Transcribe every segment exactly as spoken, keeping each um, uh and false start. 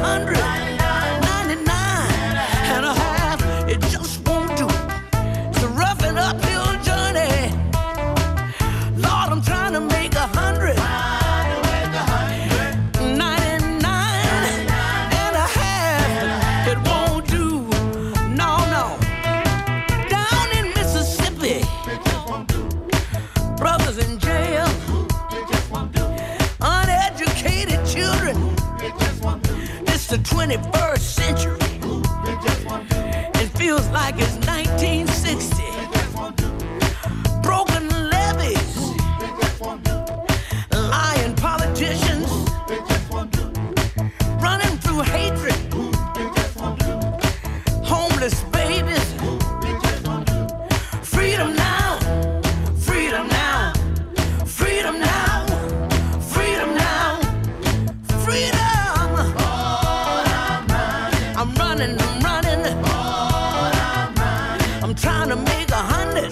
hundred. ninety-nine and a half, it just won't do. It's a rough and uphill journey. Lord, I'm trying to make a hundred. ninety-nine and a half, it won't do. No, no. Down in Mississippi, brothers in jail, uneducated children. It's the twenty-first century. It feels like it's nineteen sixty. Broken levees, lying politicians, running through hatred, homeless babies. Freedom now, freedom now, freedom now, freedom now, freedom. I'm running, I'm running. I'm trying to make a hundred.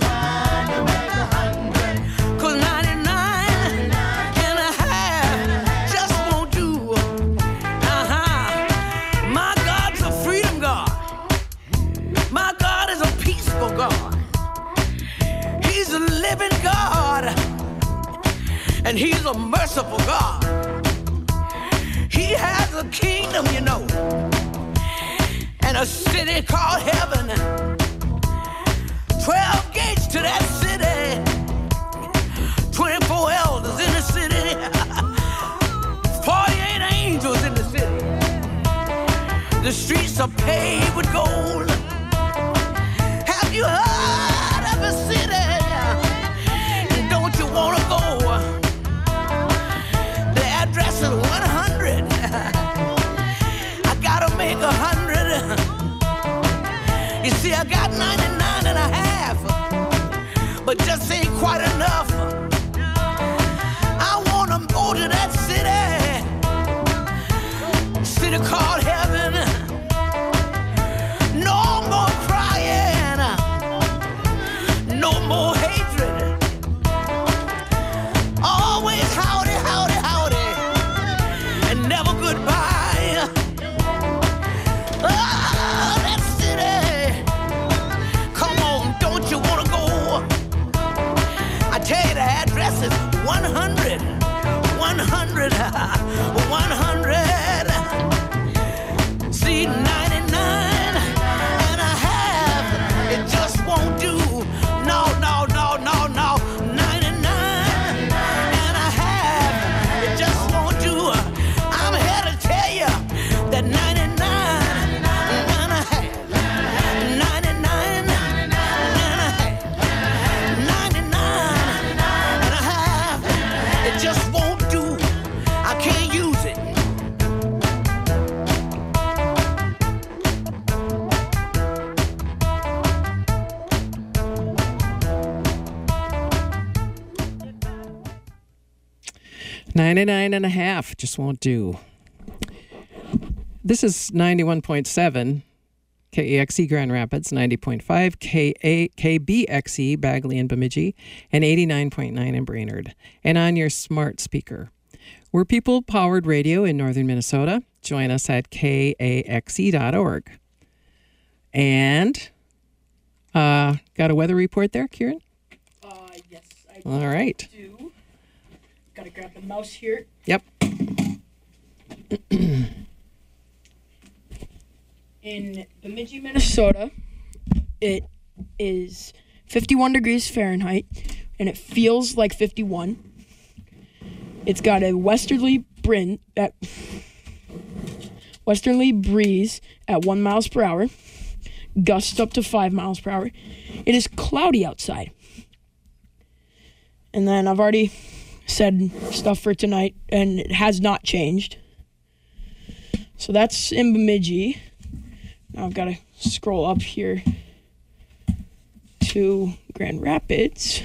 Cause ninety-nine and a half just won't do. Uh-huh. My God's a freedom God. My God is a peaceful God. He's a living God. And he's a merciful God. He has a kingdom, you know, and a city called heaven. Twelve gates to that city. Twenty-four elders in the city. Forty-eight angels in the city. The streets are paved with gold. Have you heard of a city? Don't you wanna go? The address is one hundred. I gotta make a hundred. You see, I got ninety-nine and a half, but just ain't quite enough. I wanna go to that city, city called heaven. No more crying, no more hatred. Always howdy, howdy, howdy, and never goodbye. Ah, that city. Come on, don't you wanna go? I tell you, the address is one hundred, one hundred, one hundred. See, ninety-nine and a half, it just won't do. No, no, no, no, no. ninety-nine and a half, it just won't do. I'm here to tell you that ninety-nine and a half, ninety-nine and a half, ninety-nine and a half, it just won't do. I can't use it. ninety-nine and a half just won't do. This is ninety-one point seven K A X E Grand Rapids, ninety point five K A K B X E Bagley and Bemidji, and eighty-nine point nine in Brainerd, and on your smart speaker. We're people-powered radio in northern Minnesota. Join us at K A X E dot org. And uh, got a weather report there, Kieran? Uh, yes, I All right. do. Gotta grab the mouse here. Yep. In Bemidji, Minnesota, it is fifty-one degrees Fahrenheit, and it feels like fifty-one. It's got a westerly brin at westerly breeze at one miles per hour, gusts up to five miles per hour. It is cloudy outside. And then I've already said stuff for tonight, and it has not changed. So that's in Bemidji. Now I've got to scroll up here to Grand Rapids.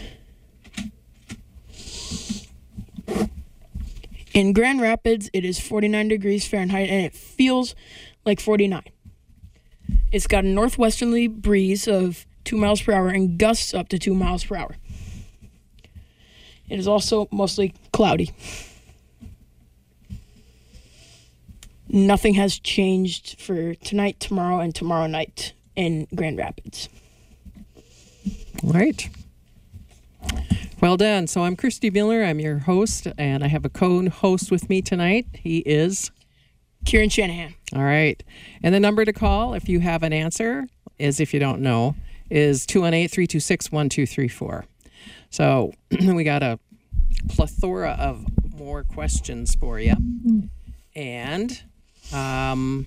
In Grand Rapids, it is forty-nine degrees Fahrenheit, and it feels like forty-nine. It's got a northwesterly breeze of two miles per hour and gusts up to two miles per hour. It is also mostly cloudy. Nothing has changed for tonight, tomorrow, and tomorrow night in Grand Rapids. All right. Well done. So I'm Christy Miller. I'm your host, and I have a co-host with me tonight. He is Kieran Shanahan. All right. And the number to call if you have an answer is, if you don't know, is two one eight, three two six, one two three four. So we got a plethora of more questions for you. And um,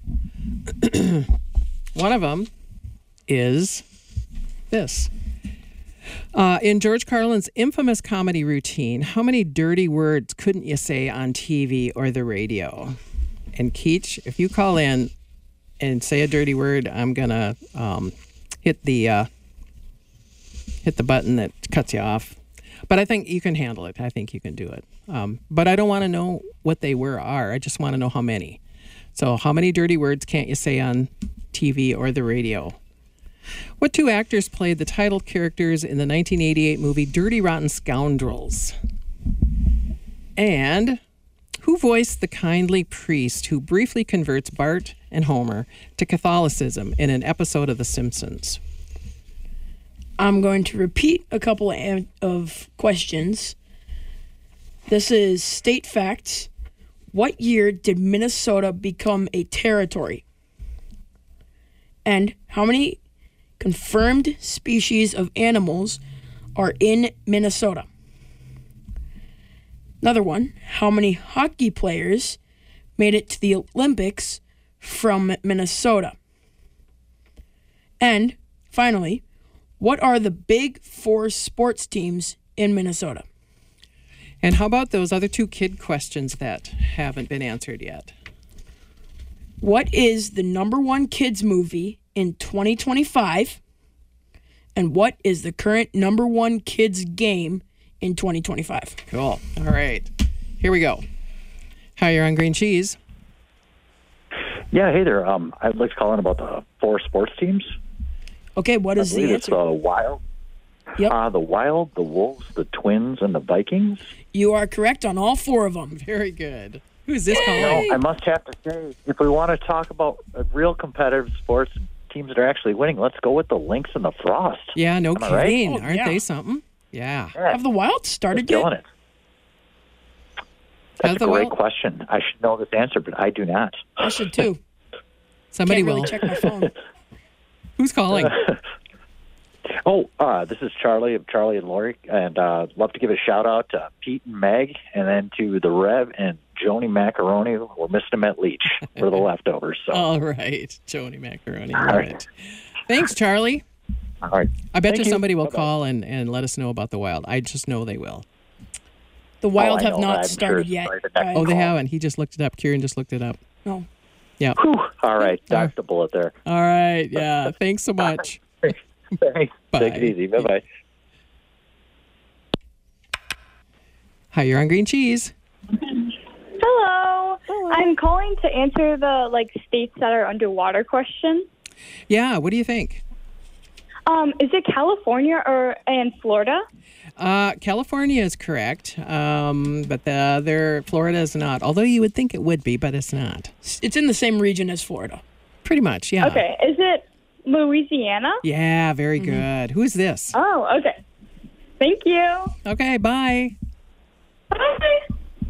one of them is this. Uh, in George Carlin's infamous comedy routine, how many dirty words couldn't you say on T V or the radio? And Keach, if you call in and say a dirty word, I'm gonna um, hit the uh, hit the button that cuts you off. But I think you can handle it. I think you can do it. Um, but I don't want to know what they were are. I just want to know how many. So how many dirty words can't you say on T V or the radio? What two actors played the title characters in the nineteen eighty-eight movie Dirty Rotten Scoundrels? And who voiced the kindly priest who briefly converts Bart and Homer to Catholicism in an episode of The Simpsons? I'm going to repeat a couple of questions. This is state facts. What year did Minnesota become a territory? And how many confirmed species of animals are in Minnesota? Another one, how many hockey players made it to the Olympics from Minnesota? And finally, what are the big four sports teams in Minnesota? And how about those other two kid questions that haven't been answered yet? What is the number one kids movie in twenty twenty-five? And what is the current number one kids game in twenty twenty-five? Cool. All right. Here we go. Hi, you're on Green Cheese. Yeah, hey there. Um, I'd like to call in about the four sports teams. Okay, what is I believe the it's answer? the Wild. Yep. Uh, the Wild, the Wolves, the Twins, and the Vikings. You are correct on all four of them. Very good. Who's this No, calling? I must have to say, if we want to talk about uh, real competitive sports and teams that are actually winning, let's go with the Lynx and the Frost. Yeah, no Am I right? kidding. Oh, Aren't yeah. they something? Yeah. Yeah, Have the Wild they're started killing yet? it. That's Have a the great Wild- question. I should know this answer, but I do not. I should too. Somebody Can't really will. check my phone. Who's calling? Oh, uh, this is Charlie of Charlie and Lori, and uh, love to give a shout out to Pete and Meg, and then to the Rev and Joni Macaroni. We're missing them at Leach for the leftovers. So, All right. Joni Macaroni. All All right. right. Thanks, Charlie. all right. I bet Thank you you. somebody will Bye-bye. call and, and let us know about the Wild. I just know they will. The Wild Oh, I have know. not I'm started sure yet. it's right the next Oh, they call. haven't. He just looked it up. Kieran just looked it up. No. Yeah. Whew. All right. Dodged the bullet there. All right. Yeah. Thanks so much. Thanks. Bye. Take it easy. Bye-bye. Hi, you're on Green Cheese. Hello. I'm calling to answer the like states that are underwater question. Yeah. What do you think? Um, is it California or and Florida? Uh, California is correct, um, but the other, Florida is not. Although you would think it would be, but it's not. It's in the same region as Florida. Pretty much, yeah. Okay. Is it Louisiana? Yeah, very good. Who's this? Oh, okay. Thank you. Okay, bye. Bye.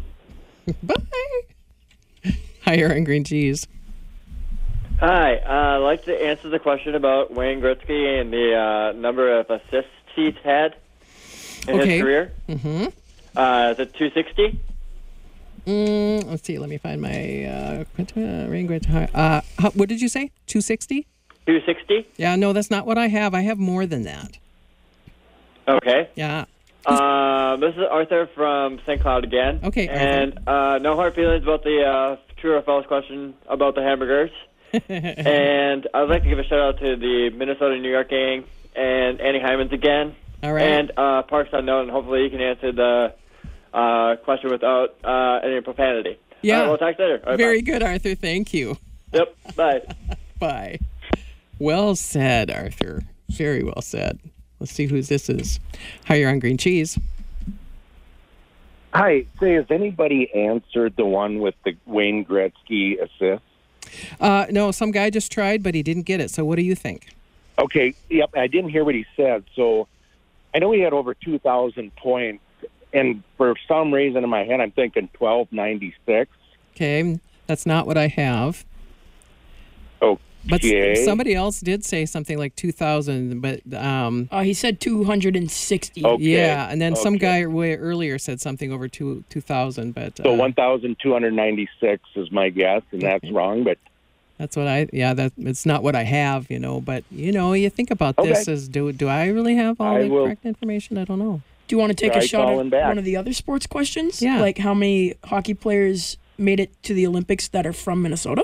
Bye. Hi, you're on Green Cheese. Hi, uh, I'd like to answer the question about Wayne Gretzky and the uh, number of assists he's had in Okay. his career. Mm-hmm. Uh, is it two sixty? Mm, let's see. Let me find my uh, Quinta- Rain Gretzky. Uh, how, what did you say? two sixty? two sixty? Yeah, no, that's not what I have. I have more than that. Okay. Yeah. Um, this is Arthur from Saint Cloud again. Okay, Arthur. And uh, no hard feelings about the uh, true or false question about the hamburgers. And I'd like to give a shout out to the Minnesota New York gang and Annie Hyman's again. All right. And uh, Parks Unknown, and hopefully you can answer the uh, question without uh, any profanity. Yeah. All right, we'll talk later. All right, Very bye. good, Arthur. Thank you. Yep. Bye. Bye. Well said, Arthur. Very well said. Let's see who this is. Hi, you're on Green Cheese. Hi. Say, has anybody answered the one with the Wayne Gretzky assist? Uh, no, some guy just tried, but he didn't get it. So what do you think? Okay. Yep. I didn't hear what he said. So I know he had over two thousand points, and for some reason in my head, I'm thinking twelve ninety-six. Okay, that's not what I have. Okay. But s- somebody else did say something like two thousand, but um, Uh, he said two hundred sixty. Okay. yeah, and then some Okay. guy way earlier said something over two two thousand, but uh, So one thousand two hundred ninety-six is my guess, and that's Okay. wrong. But that's what I yeah that it's not what I have, you know. But you know, you think about this Okay. as do do I really have all I the will- correct information? I don't know. Do you want to take Try a shot calling at back. one of the other sports questions? Yeah. Like how many hockey players made it to the Olympics that are from Minnesota?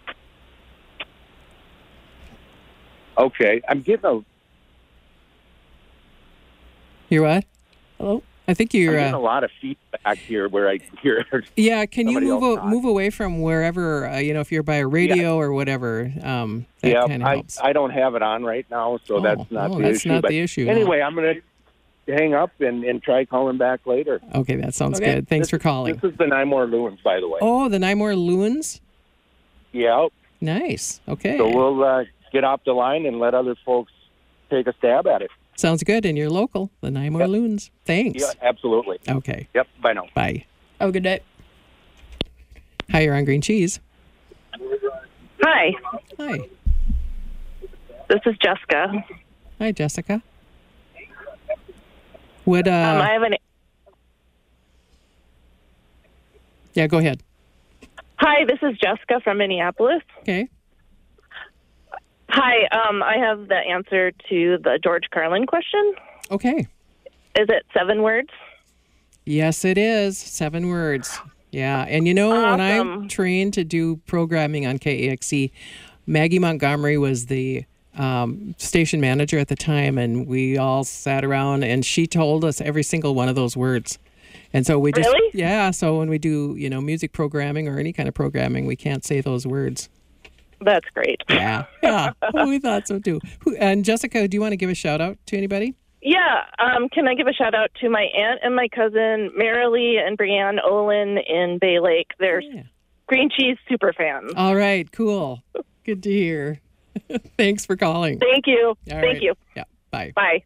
okay, I'm getting a You're what? Hello? I think I'm you're. getting a Uh, lot of feedback here where I hear. yeah, can you somebody move else a, talk. move away from wherever uh, you know if you're by a radio or whatever? Um, that Yeah, kind of I, helps. I don't have it on right now, so Oh, that's not oh, the that's issue. not but the issue, no. Anyway, I'm going to hang up and, and try calling back later. Okay, that sounds Okay. good. Thanks This- for calling. This is the Nymore Loons, by the way. Oh, the Nymore Loons. Yeah, Nice. Okay. so we'll uh, get off the line and let other folks take a stab at it. Sounds good. And you're local, the Nymore Yep. Loons. Thanks. Yeah, absolutely. Okay. Yep, bye now. Bye. Have a good day. Hi, you're on Green Cheese. Hi, Hi. this is Jessica. Hi, Jessica. Would uh? Um, I have an. yeah, go ahead. Hi, this is Jessica from Minneapolis. Okay. Hi, um, I have the answer to the George Carlin question. Okay. Is it seven words? Yes, it is. Seven words. Yeah. And you know, when I Awesome. trained to do programming on K A X E, Maggie Montgomery was the um, station manager at the time, and we all sat around, and she told us every single one of those words. And so we just, Really? yeah. So when we do, you know, music programming or any kind of programming, we can't say those words. That's great. Yeah. Yeah. We thought so too. Who, and Jessica, do you want to give a shout out to anybody? Yeah, um, can I give a shout out to my aunt and my cousin Marilee and Brianne Olin in Bay Lake? They're Yeah. Green Cheese super fans. All right. Cool. Good to hear. Thanks for calling. Thank you. All Thank right. you. Yeah. Bye. Bye.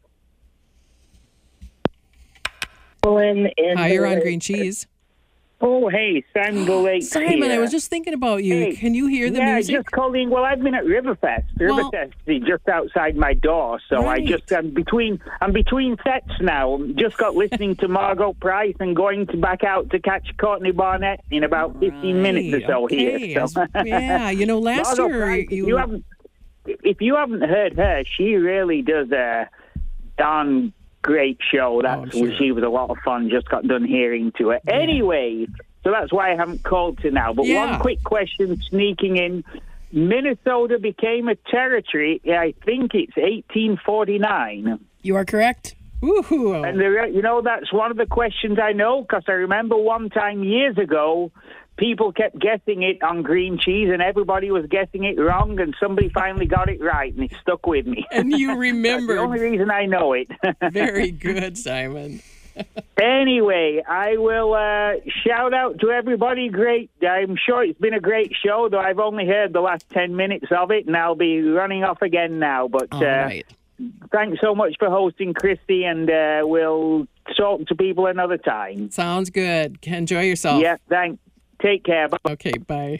Olin in Hi, Bay you're on Lake. Green Cheese. Oh, hey, Simon Go Simon, I here. was just thinking about you. Hey, Can you hear the yeah, music? just calling. Well, I've been at Riverfest. Well- Riverfest is just outside my door, so Right. I just I'm between I'm between sets now. Just got listening to Margot Price and going to back out to catch Courtney Barnett in about fifteen minutes or so okay. here. So. As- yeah, you know, last Margot year Price, if you, you haven't if you haven't heard her, she really does a darn great show. That's Oh, I'm sure. she was a lot of fun. Just got done hearing to her. Anyway, so that's why I haven't called to now. But Yeah. one quick question sneaking in: Minnesota became a territory. I think it's eighteen forty-nine. You are correct. woohoo. And there, you know, that's one of the questions I know because I remember one time years ago, people kept guessing it on Green Cheese, and everybody was guessing it wrong, and somebody finally got it right, and it stuck with me. And you That's the only remembered. reason I know it. Very good, Simon. Anyway, I will uh, shout out to everybody. Great. I'm sure it's been a great show, though I've only heard the last ten minutes of it, and I'll be running off again now. But All uh, right. thanks so much for hosting, Christy, and uh, we'll talk to people another time. Sounds good. Enjoy yourself. Yeah, thanks. Take care. Bye. Okay, bye.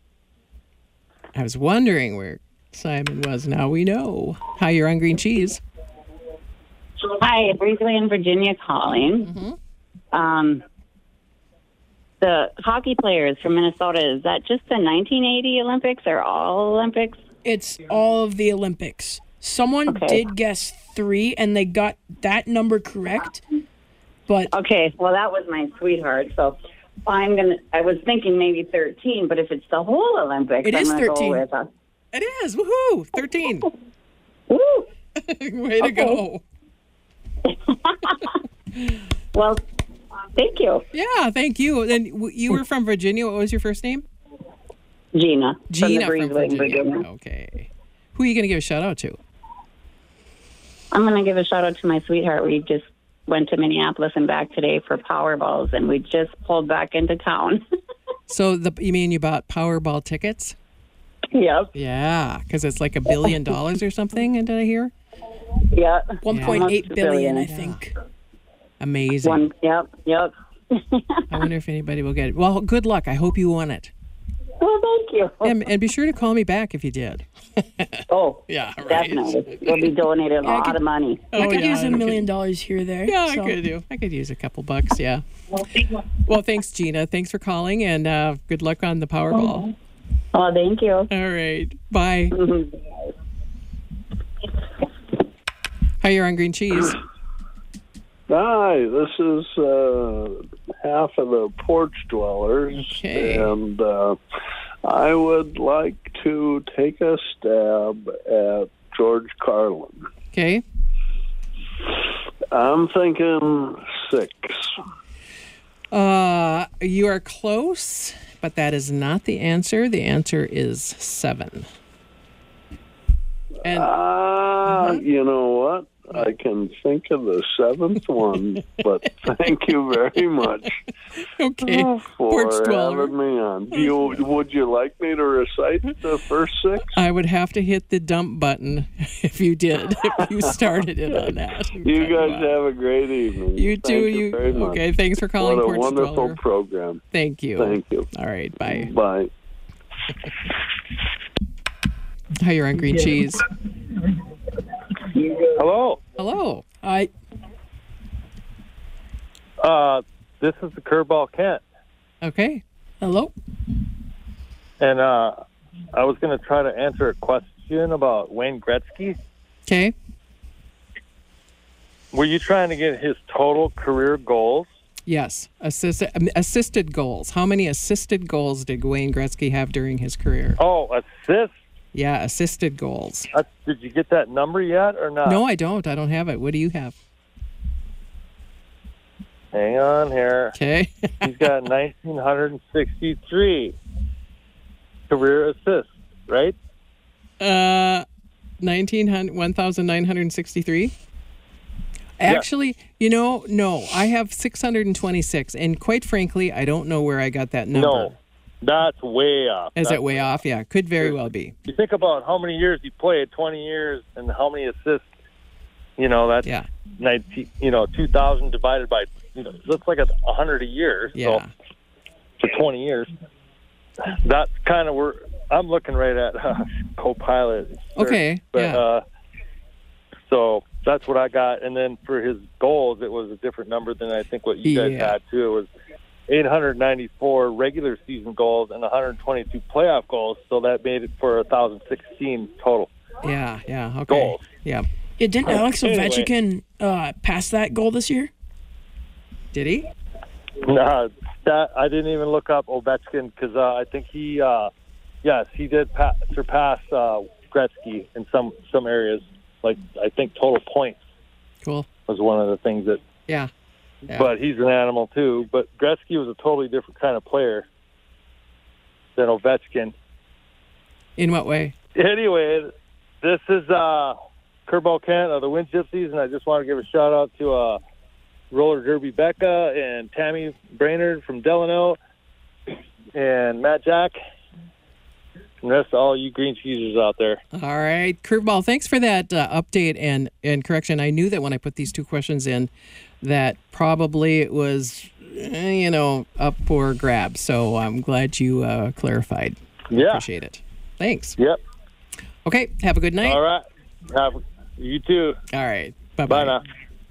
I was wondering where Simon was. Now we know. Hi, you're on Green Cheese. Hi, briefly in Virginia calling. Mm-hmm. Um, the hockey players from Minnesota, is that just the nineteen eighty Olympics or all Olympics? It's all of the Olympics. Someone Okay. did guess three, and they got that number correct. But Okay, well, that was my sweetheart. So I'm going to, I was thinking maybe thirteen, but if it's the whole Olympics, It I'm is going to thirteen. go with a. It is. Woohoo. thirteen. Woo! Way to go. Well, thank you, Yeah, thank you. And w- you were from Virginia. What was your first name? Gina. Gina from, from the Breezeway in Virginia. Virginia. Okay. Who are you going to give a shout out to? I'm going to give a shout out to my sweetheart. We just went to Minneapolis and back today for Powerballs, and we just pulled back into town. So the you mean you bought Powerball tickets? Yep. Yeah, because it's like a billion dollars or something. Did I hear? Yeah. one point eight billion, I think. Amazing. One, yep, yep. I wonder if anybody will get it. Well, good luck. I hope you won it. Well, thank you. And, and be sure to call me back if you did. Oh, yeah, right. Definitely. We'll be donating a Yeah, I lot could- of money. I could yeah, use a I million dollars here or there. Yeah, so. I could do. I could use a couple bucks. Yeah. Well, thanks, Gina. Thanks for calling, and uh, good luck on the Powerball. Oh, thank you. All right. Bye. Hi, you're on Green Cheese. Hi, this is uh, half of the porch dwellers, Okay. and uh, I would like to take a stab at George Carlin. Okay. I'm thinking six. Uh, you are close, but that is not the answer. The answer is seven. And Ah, you know what? I can think of the seventh one, but thank you very much okay, for porch dweller. having me on. Do you, would you like me to recite the first six? I would have to hit the dump button if you did. If you started it on that. You guys have a great evening. You too. Thank You, very much. okay? Thanks for calling. What a Porch wonderful Dweller. program. Thank you. Thank you. All right. Bye. Bye. Hi, you're on Green Cheese. Hello. Hello. Hi. Uh, this is the Curveball Kent, Okay. Hello. and uh, I was going to try to answer a question about Wayne Gretzky. Okay. Were you trying to get his total career goals? Yes. Assist, um, assisted goals. How many assisted goals did Wayne Gretzky have during his career? Oh, assists. Yeah, assisted goals. Uh, did you get that number yet or not? No, I don't. I don't have it. What do you have? Hang on here. Okay. He's got one thousand nine hundred sixty-three career assists, right? Uh, nineteen hundred, one thousand nine hundred sixty-three. Actually, you know, no, I have six hundred twenty-six, and quite frankly, I don't know where I got that number. No, that's way off. Is That's it way off? Yeah, could very well be. You think about how many years he played, twenty years, and how many assists. You know, that's yeah. nineteen. You know, two thousand divided by. You know, that's like a hundred a year. Yeah. So for twenty years, that's kind of where I'm looking right at uh, Copilot. Okay. But, yeah. Uh, so that's what I got, and then for his goals, it was a different number than I think what you guys Yeah. had too. It was eight hundred ninety-four regular season goals and one hundred twenty-two playoff goals, so that made it for one thousand sixteen total. Yeah. Yeah. Okay. Goals. Yeah. Yeah, didn't Alex Anyway. Ovechkin uh, pass that goal this year? Did he? No, that I didn't even look up Ovechkin because uh, I think he, uh, yes, he did pa- surpass uh, Gretzky in some some areas. Like I think total points Cool. was one of the things that. Yeah. Yeah. But he's an animal too. But Gretzky was a totally different kind of player than Ovechkin. In what way? Anyway, this is uh, Curveball Kent of the Wind Gypsies, and I just want to give a shout out to uh, Roller Derby Becca and Tammy Brainerd from Delano and Matt Jack and the rest of all you green cheeses out there. All right, Curveball. Thanks for that uh, update and and correction. I knew that when I put these two questions in, that probably it was, eh, you know, up for grabs. So I'm glad you uh, clarified. Yeah. Appreciate it. Thanks. Yep. Okay. Have a good night. All right. Have you too. All right. Bye Bye bye. now.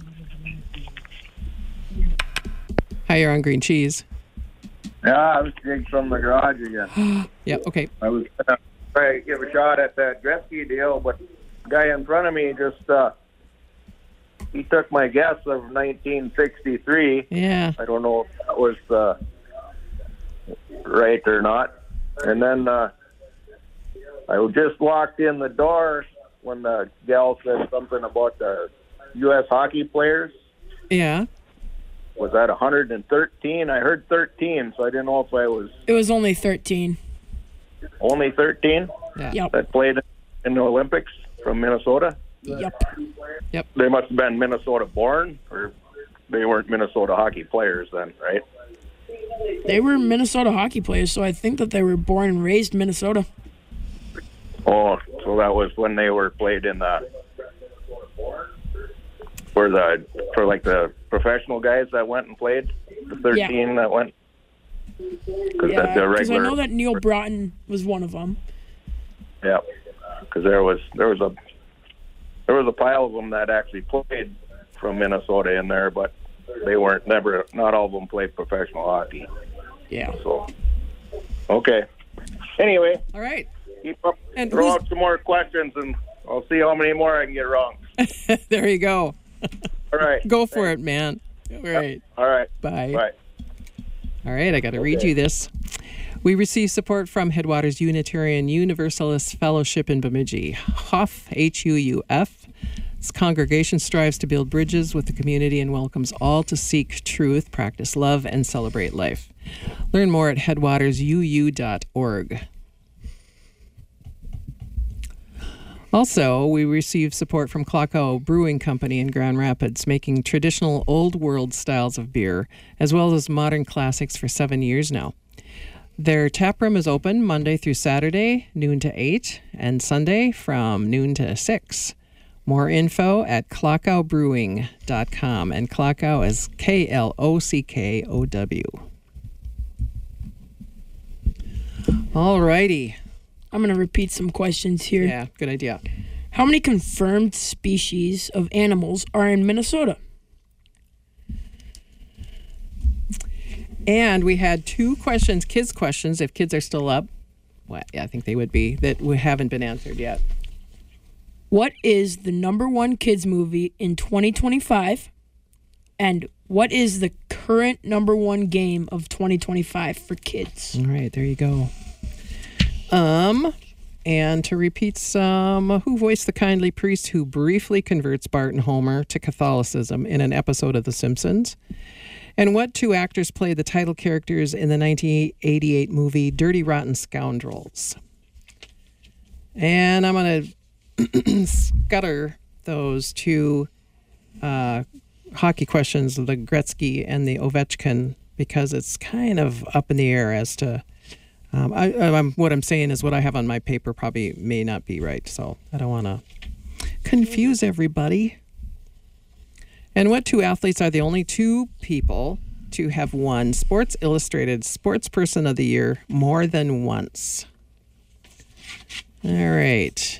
Hi, you're on Green Cheese. Yeah, I was Jig from the garage again. Yeah. Okay. I was going to try to give a shot at that Gretzky deal, but the guy in front of me just, uh, he took my guess of nineteen sixty-three. Yeah. I don't know if that was uh, right or not. And then uh, I just walked in the door when the gal said something about the U S hockey players. Yeah. Was that one hundred thirteen? I heard thirteen, so I didn't know if I was It was only thirteen. only thirteen Yeah. Yep. that played in the Olympics from Minnesota. Yep. Yep. They must have been Minnesota born, or they weren't Minnesota hockey players then, right? They were Minnesota hockey players, so I think that they were born and raised Minnesota. Oh, so that was when they were played in the for the for like the professional guys that went and played, the thirteen Yeah. that went. Because Yeah, the because I regular, know that Neil Broughton was one of them. yeah, because there was there was a there was a pile of them that actually played from Minnesota in there, but they weren't never. Not all of them played professional hockey. Yeah. So, okay. Anyway. All right. Keep up. And throw who's- out some more questions, and I'll see how many more I can get wrong. There you go. All right. Go for it, man. All right. All right. Bye. Bye. All right, I got to read you this. We receive support from Headwaters Unitarian Universalist Fellowship in Bemidji. Huff, H U U F. This congregation strives to build bridges with the community and welcomes all to seek truth, practice love, and celebrate life. Learn more at headwaters u u dot org. Also, we receive support from Klockow Brewing Company in Grand Rapids, making traditional old world styles of beer, as well as modern classics for seven years now. Their tap room is open Monday through Saturday, noon to eight, and Sunday from noon to six. More info at klockow brewing dot com, and Klockow is K L O C K O W. All righty. I'm going to repeat some questions here. Yeah, good idea. How many confirmed species of animals are in Minnesota? And we had two questions, kids' questions, if kids are still up. Well, yeah, I think they would be, that we haven't been answered yet. What is the number one kids movie in twenty twenty-five? And what is the current number one game of twenty twenty-five for kids? All right, there you go. Um, and to repeat some, who voiced the kindly priest who briefly converts Bart and Homer to Catholicism in an episode of The Simpsons? And what two actors played the title characters in the nineteen eighty-eight movie Dirty Rotten Scoundrels? And I'm going to scutter those two uh, hockey questions, the Gretzky and the Ovechkin, because it's kind of up in the air as to... Um, I, I'm, what I'm saying is what I have on my paper probably may not be right, so I don't want to confuse everybody. And what two athletes are the only two people to have won Sports Illustrated Sports Person of the Year more than once? All right.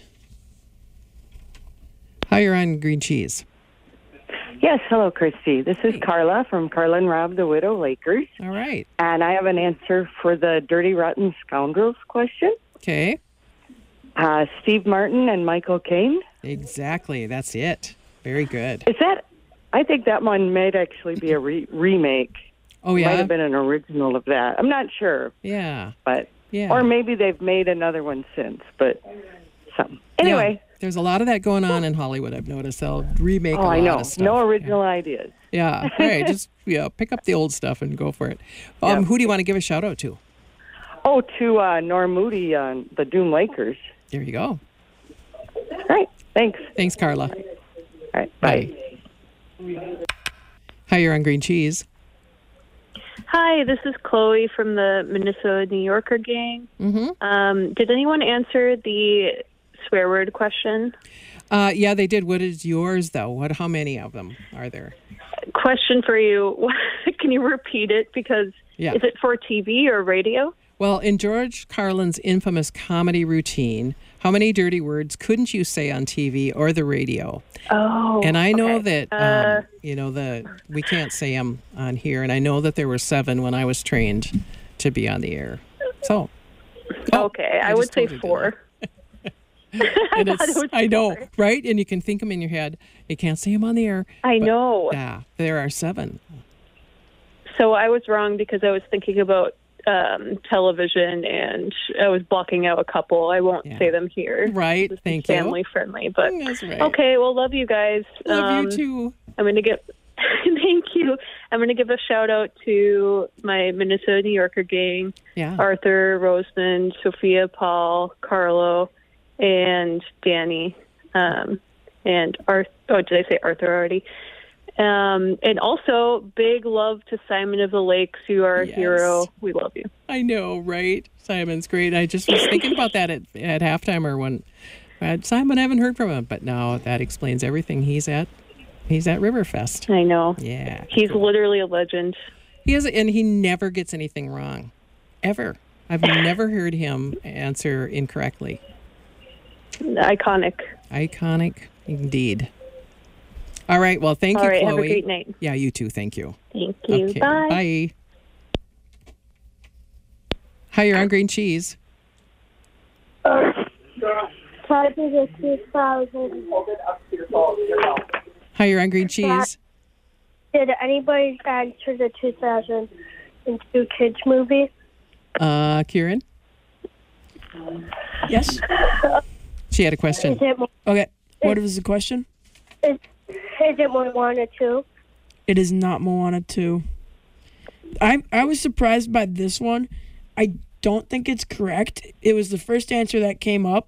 Hi, you're on Green Cheese. Yes, hello, Christy. This is Carla from Carla and Rob, the Widow Lakers. All right. And I have an answer for the Dirty Rotten Scoundrels question. Okay. Uh, Steve Martin and Michael Caine. Exactly. That's it. Very good. Is that... I think that one might actually be a re- remake. Oh, yeah? Might have been an original of that. I'm not sure. Yeah. But... Yeah. Or maybe they've made another one since, but... Something. Anyway... Yeah. There's a lot of that going on in Hollywood, I've noticed. They'll remake oh, a lot I know. of stuff. No original yeah. ideas. Yeah, right. Just yeah, pick up the old stuff and go for it. Um, Yep. Who do you want to give a shout out to? Oh, to uh, Norm Moody on the Doom Lakers. There you go. All right. Thanks. Thanks, Carla. All right. Bye. Bye. Hi, you're on Green Cheese. Hi, this is Chloe from the Minnesota New Yorker gang. Mm-hmm. Um, did anyone answer the swear word question? Uh, yeah, they did. What is yours, though? What? How many of them are there? Question for you. Can you repeat it? Because Yeah. is it for T V or radio? Well, in George Carlin's infamous comedy routine, how many dirty words couldn't you say on T V or the radio? Oh, and I know okay. that um, Uh, you know the we can't say them on here, and I know that there were seven when I was trained to be on the air. So, oh, okay, I, I would just say totally did four. and thought it's, it was I know, right? And you can think them in your head. You can't say them on the air. I but, know. Yeah, there are seven. So I was wrong because I was thinking about um, television and I was blocking out a couple. I won't say them here. Right. This is Thank you. family friendly, but That's right. okay. Well, love you guys. Love you too. I'm going to get. Thank you. I'm going to give a shout out to my Minnesota New Yorker gang. Yeah. Arthur, Rosemond, Sophia, Paul, Carlo, and Danny. Um, and Arthur. Oh, did I say Arthur already? Um, and also, big love to Simon of the Lakes. You are a Yes. hero. We love you. I know, right? Simon's great. I just was thinking about that at, at halftime or when uh, Simon, I haven't heard from him, but now that explains everything. He's at he's at Riverfest. I know. Yeah. He's literally a legend. He has, and he never gets anything wrong, ever. I've never heard him answer incorrectly. Iconic. Iconic, indeed. All right. Well, thank All you, right, Chloe. have a great night. Yeah, you too. Thank you. Thank you. Okay, Bye. Bye. Hi, you're on Green Cheese. Type is a two thousand. Hi, you're on Green Cheese. Did anybody answer the two thousand two kids movie? Uh, Kieran? Yes. She had a question. Is it, Mo- Okay. What was the question? is, is it Moana two? It is not Moana two. I I was surprised by this one. I don't think it's correct. It was the first answer that came up.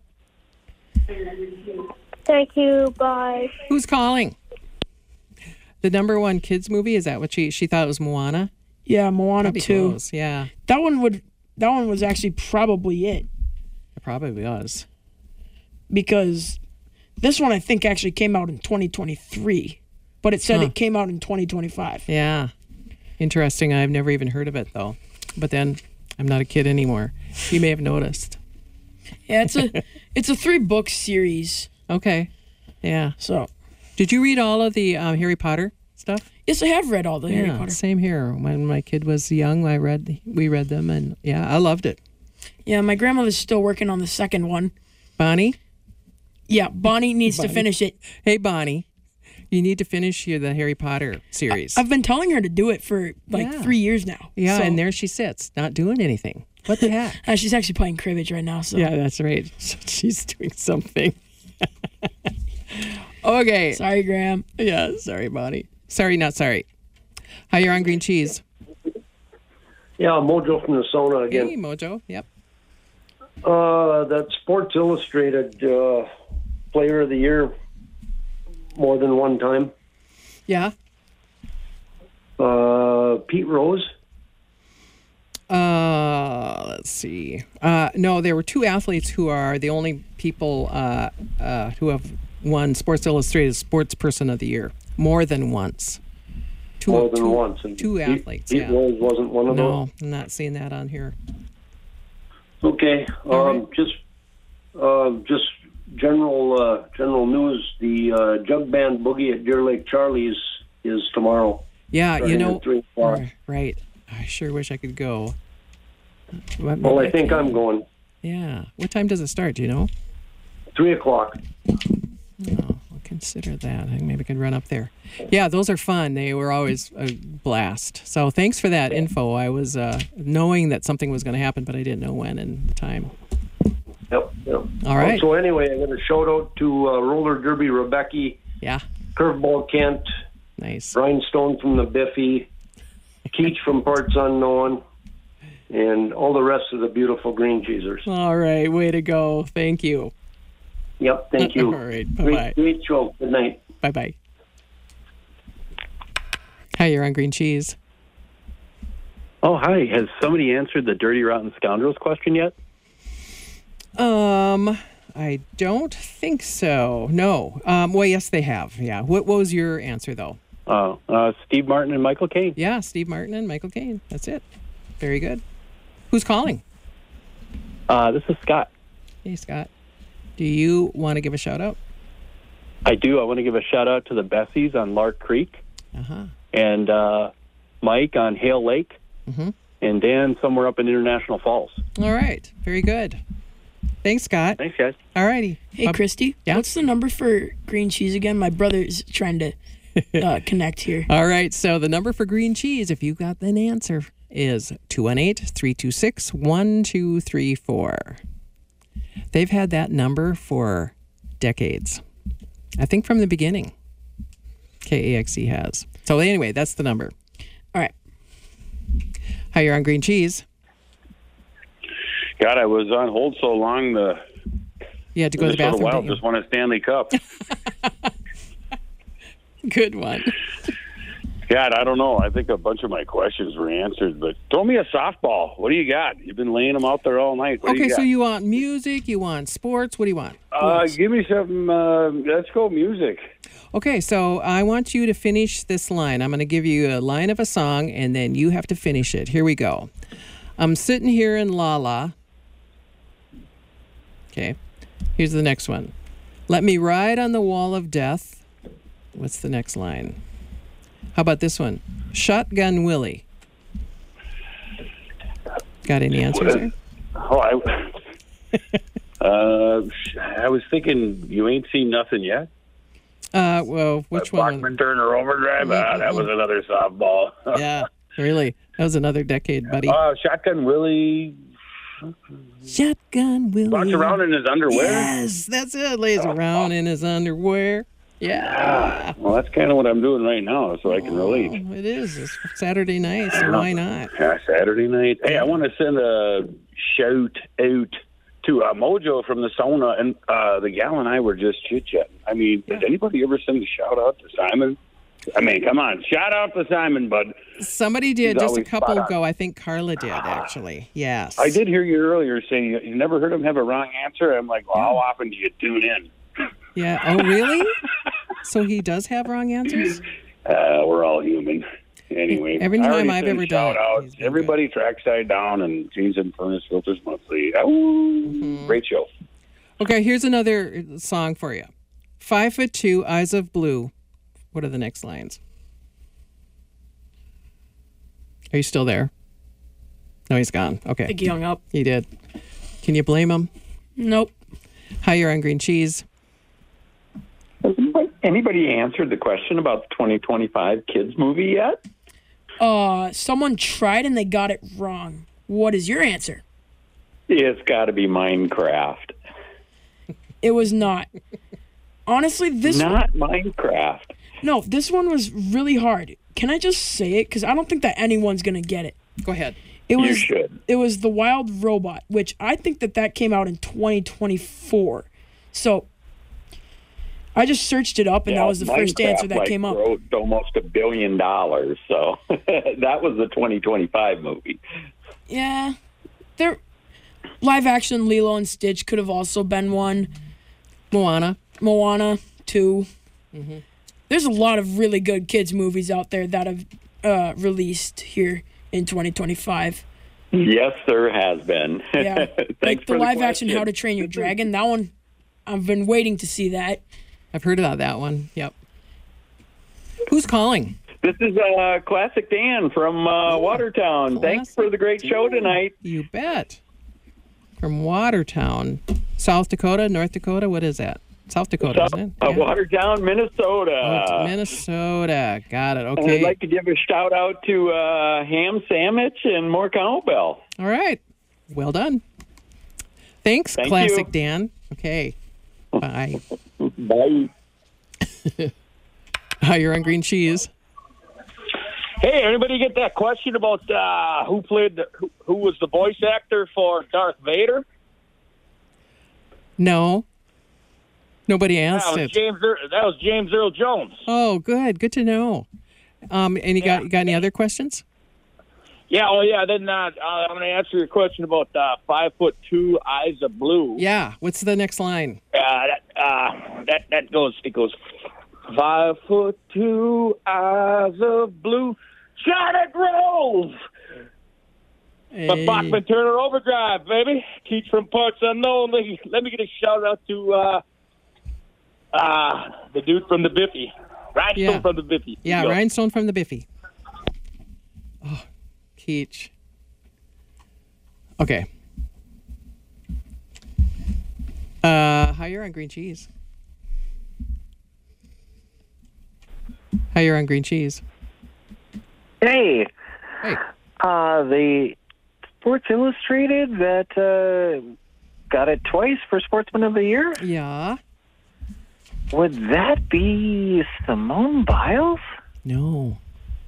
Thank you. Bye. Who's calling? The number one kids movie? Is that what she she thought it was Moana? Yeah, Moana Probably two. close, yeah. That one would that one was actually probably it. It probably was. Because this one I think actually came out in twenty twenty-three, but it said Huh. it came out in twenty twenty-five. Yeah. Interesting. I've never even heard of it, though. But then I'm not a kid anymore. You may have noticed. Yeah, it's a it's a three book series. Okay. Yeah. So, did you read all of the um, Harry Potter stuff? Yes, I have read all the yeah, Harry Potter. Same here. When my kid was young, I read we read them, and yeah, I loved it. Yeah, my grandmother's still working on the second one. Bonnie? Yeah, Bonnie needs Bonnie. to finish it. Hey, Bonnie, you need to finish your, the Harry Potter series. I've been telling her to do it for like Yeah. three years now. yeah, So- and there she sits, not doing anything. What the heck? Uh, she's actually playing cribbage right now. So Yeah, that's right. So she's doing something. Okay. Sorry, Graham. Yeah, sorry, Bonnie. Sorry, not sorry. Hi, you're on Green Cheese. Yeah, Mojo from the Sona again. Hey, Mojo. Yep. Uh, that Sports Illustrated uh, Player of the Year more than one time. Yeah. Uh, Pete Rose. Uh, let's see. Uh, no, there were two athletes who are the only people uh, uh, who have won Sports Illustrated Sports Person of the Year more than once. Two, more than two, once. And two Pete, athletes. Pete yeah. Rose wasn't one of No, those. I'm not seeing that on here. Okay. Um, Just, uh, just general, uh, general news. The uh, jug band boogie at Deer Lake Charlie's is tomorrow. Yeah, you starting know. at three o'clock. Right. I sure wish I could go. What- Well, I maybe think can. I'm going. Yeah. What time does it start? Do you know? Three o'clock. Oh, I'll consider that. I think maybe I could run up there. Yeah, those are fun. They were always a blast. So thanks for that info. I was uh, knowing that something was going to happen, but I didn't know when and the time. Yep. Yep. All right. So anyway, I'm going to shout out to uh, Roller Derby Rebecca. Yeah. Curveball Kent. Nice. Rhinestone from the Biffy. Keach from Parts Unknown. And all the rest of the beautiful green cheesers. All right. Way to go. Thank you. Yep. Thank you. All right. Bye-bye. Great, great show. Good night. Bye-bye. Hi, you're on Green Cheese. Oh, hi. Has somebody answered the Dirty Rotten Scoundrels question yet? Um, I don't think so. No. Um, well, yes, they have. Yeah. What, what was your answer, though? Oh, uh, Steve Martin and Michael Caine. Yeah, Steve Martin and Michael Caine. That's it. Very good. Who's calling? Uh, this is Scott. Hey, Scott. Do you want to give a shout out? I do. I want to give a shout out to the Bessies on Lark Creek Uh-huh. and uh, Mike on Hale Lake Mm-hmm. and Dan somewhere up in International Falls. All right. Very good. Thanks, Scott. Thanks, guys. All righty. Hey, Christy. Yeah? What's the number for green cheese again? My brother's trying to uh, connect here. All right. So the number for green cheese, if you got an answer, is two one eight, three two six, one two three four. They've had that number for decades. I think from the beginning. K A X E has. So anyway, that's the number. All right. Hi, you're on Green Cheese. God, I was on hold so long. The You had to go to the Minnesota bathroom. Wild didn't you? just won a Stanley Cup. Good one. God, I don't know. I think a bunch of my questions were answered, but throw me a softball. What do you got? You've been laying them out there all night. What do Okay, you got? so you want music, you want sports, what do you want? Uh, give me some, uh, let's go music. Okay, so I want you to finish this line. I'm going to give you a line of a song, and then you have to finish it. Here we go. I'm sitting here in La La. Okay, here's the next one. Let me ride on the wall of death. What's the next line? How about this one? Shotgun Willie. Got any answers there? Oh, I, uh, I was thinking you ain't seen nothing yet. Uh, well, which uh, one? Bachman Turner Overdrive. Ah, that was another softball. Yeah, really. That was another decade, buddy. Uh, Shotgun Willie. Shotgun Willie. Walks around in his underwear. Yes, that's it. Lays around in his underwear. Yeah. Well, that's kind of what I'm doing right now, so I can relate. Oh, it is. It's Saturday night, so why not? Yeah, Saturday night. Hey, I want to send a shout out to uh, Mojo from the sauna, and uh, the gal and I were just chit-chatting. I mean, yeah. Did anybody ever send a shout-out to Simon? I mean, come on. Shout out to Simon, bud. Somebody did He's just a couple spot ago. I think Carla did, actually. Yes. I did hear you earlier saying you, you never heard him have a wrong answer. I'm like, well, how often do you tune in? Yeah. Oh, really? So he does have wrong answers? Uh, we're all human. Anyway, every time I've ever done it. Everybody, Trackside Down and Jeans and Furnace Filters Monthly. Oh, mm-hmm. Great show. Okay, here's another song for you. Five foot two, Eyes of Blue. What are the next lines? Are you still there? No, he's gone. Okay. I think he hung up. He did. Can you blame him? Nope. Higher on green cheese. Has anybody answered the question about the twenty twenty-five kids movie yet? Uh, someone tried and they got it wrong. What is your answer? It's got to be Minecraft. It was not. Honestly, this not one, Minecraft. No, this one was really hard. Can I just say it? Because I don't think that anyone's gonna get it. Go ahead. It was. You should. It was The Wild Robot, which I think that that came out in twenty twenty-four. So I just searched it up, and yeah, that was the Minecraft, first answer that like, came up. Wrote almost a billion dollars, so that was the twenty twenty-five movie. Yeah, there. Live action Lilo and Stitch could have also been one. Moana. Moana two. Mm-hmm. There's a lot of really good kids movies out there that have uh, released here in twenty twenty-five. Yes, there has been. Yeah, like the the live question. action How to Train Your Dragon. That one, I've been waiting to see that. I've heard about that one. Yep. Who's calling? This is uh, Classic Dan from uh, Watertown. Classic Thanks for the great Dan. show tonight. You bet. From Watertown, South Dakota, North Dakota. What is that? South Dakota, South, isn't it? Uh, Yeah. Watertown, Minnesota. Oh, it's Minnesota. Got it. And Okay. I'd like to give a shout out to uh, Ham Sandwich and More Cowbell. All right. Well done. Thanks, Thank Classic you. Dan. Okay. Bye. Bye. Higher on green cheese. Hey, anybody get that question about uh, who played, the, who, who was the voice actor for Darth Vader? No. Nobody asked that was it. James. Earl, that was James Earl Jones. Oh, good. Good to know. Um, and you got you got any other questions? Yeah. Oh, yeah. Then uh, I'm going to answer your question about uh, five foot two, eyes of blue. Yeah. What's the next line? Uh, that uh, that that goes. It goes. Five foot two, eyes of blue, Johnny Grove. Hey. But Bachman Turner Overdrive, baby. Teach from parts unknown. Let me, let me get a shout out to uh, uh, the dude from the Biffy, Rhinestone Yeah. from the Biffy. Yeah, Go. Rhinestone from the Biffy. Oh, Keach. Okay. Uh, higher on green cheese. Higher on green cheese. Hey. Hey. Uh, the Sports Illustrated that uh, got it twice for Sportsman of the Year? Yeah. Would that be Simone Biles? No.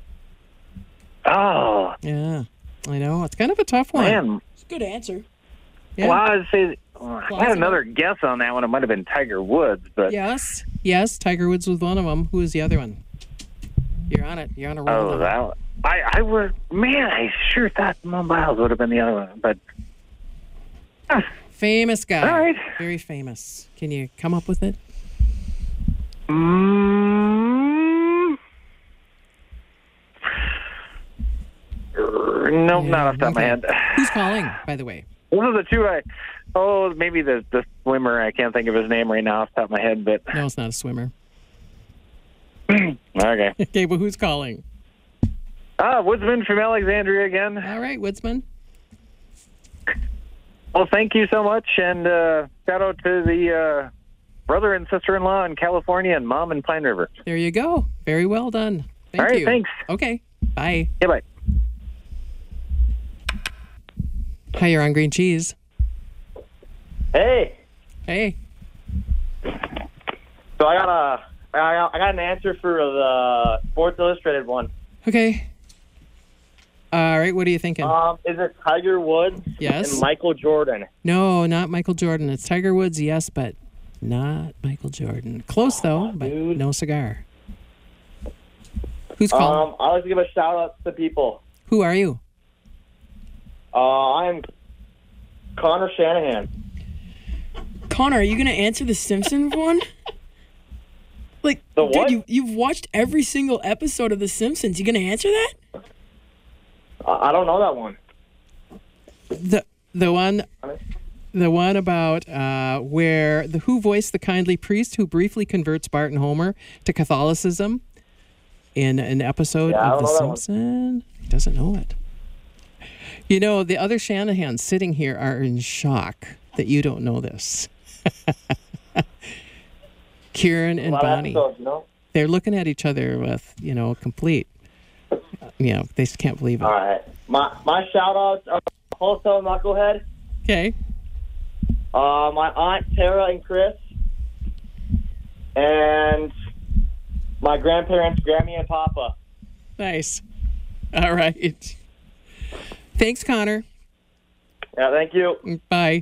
Oh. Yeah. I know. It's kind of a tough one. Man. It's a good answer. Yeah. Well, I would say I had another guess on that one. It might have been Tiger Woods, but Yes. Yes, Tiger Woods was one of them. Who was the other one? You're on it. You're on a roll. Oh, that. I, I was, man, I sure thought Mo Biles would have been the other one, but. Uh, famous guy. All right. Very famous. Can you come up with it? Mm, nope, Yeah, not off the top of my okay. head. Who's calling, by the way? Those are the two I. Oh, maybe the the swimmer. I can't think of his name right now off the top of my head, but. No, it's not a swimmer. Okay. Okay, but who's calling? Ah, Woodsman from Alexandria again. All right, Woodsman. Well, thank you so much, and uh, shout out to the uh, brother and sister-in-law in California and mom in Pine River. There you go. Very well done. Thank All right, you. thanks. Okay, bye. Yeah, bye. Hi, you're on Green Cheese. Hey. Hey. So I got a, I got, I got an answer for the Sports Illustrated one. Okay. All right, what are you thinking? Um, is it Tiger Woods? Yes. And Michael Jordan? No, not Michael Jordan. It's Tiger Woods, yes, but not Michael Jordan. Close, though, but no cigar. Who's calling? Um, I'd like to give a shout out to people. Who are you? Uh, I'm Connor Shanahan. Connor, are you going to answer the Simpsons one? Like, The dude, what? you, you've watched every single episode of The Simpsons. You going to answer that? I I don't know that one. The the one the one about uh, where the who voiced the kindly priest who briefly converts Bart and Homer to Catholicism in an episode Yeah, I of don't The know that one. Simpsons. He doesn't know it. You know, the other Shanahans sitting here are in shock that you don't know this. Kieran and A lot of Bonnie. episodes, you know? They're looking at each other with, you know, complete, you know, they just can't believe it. All right. My my shout outs are also Knucklehead. Okay. Uh, my aunt Tara and Chris, and my grandparents Grammy and Papa. Nice. All right. Thanks, Connor. Yeah, thank you. Bye.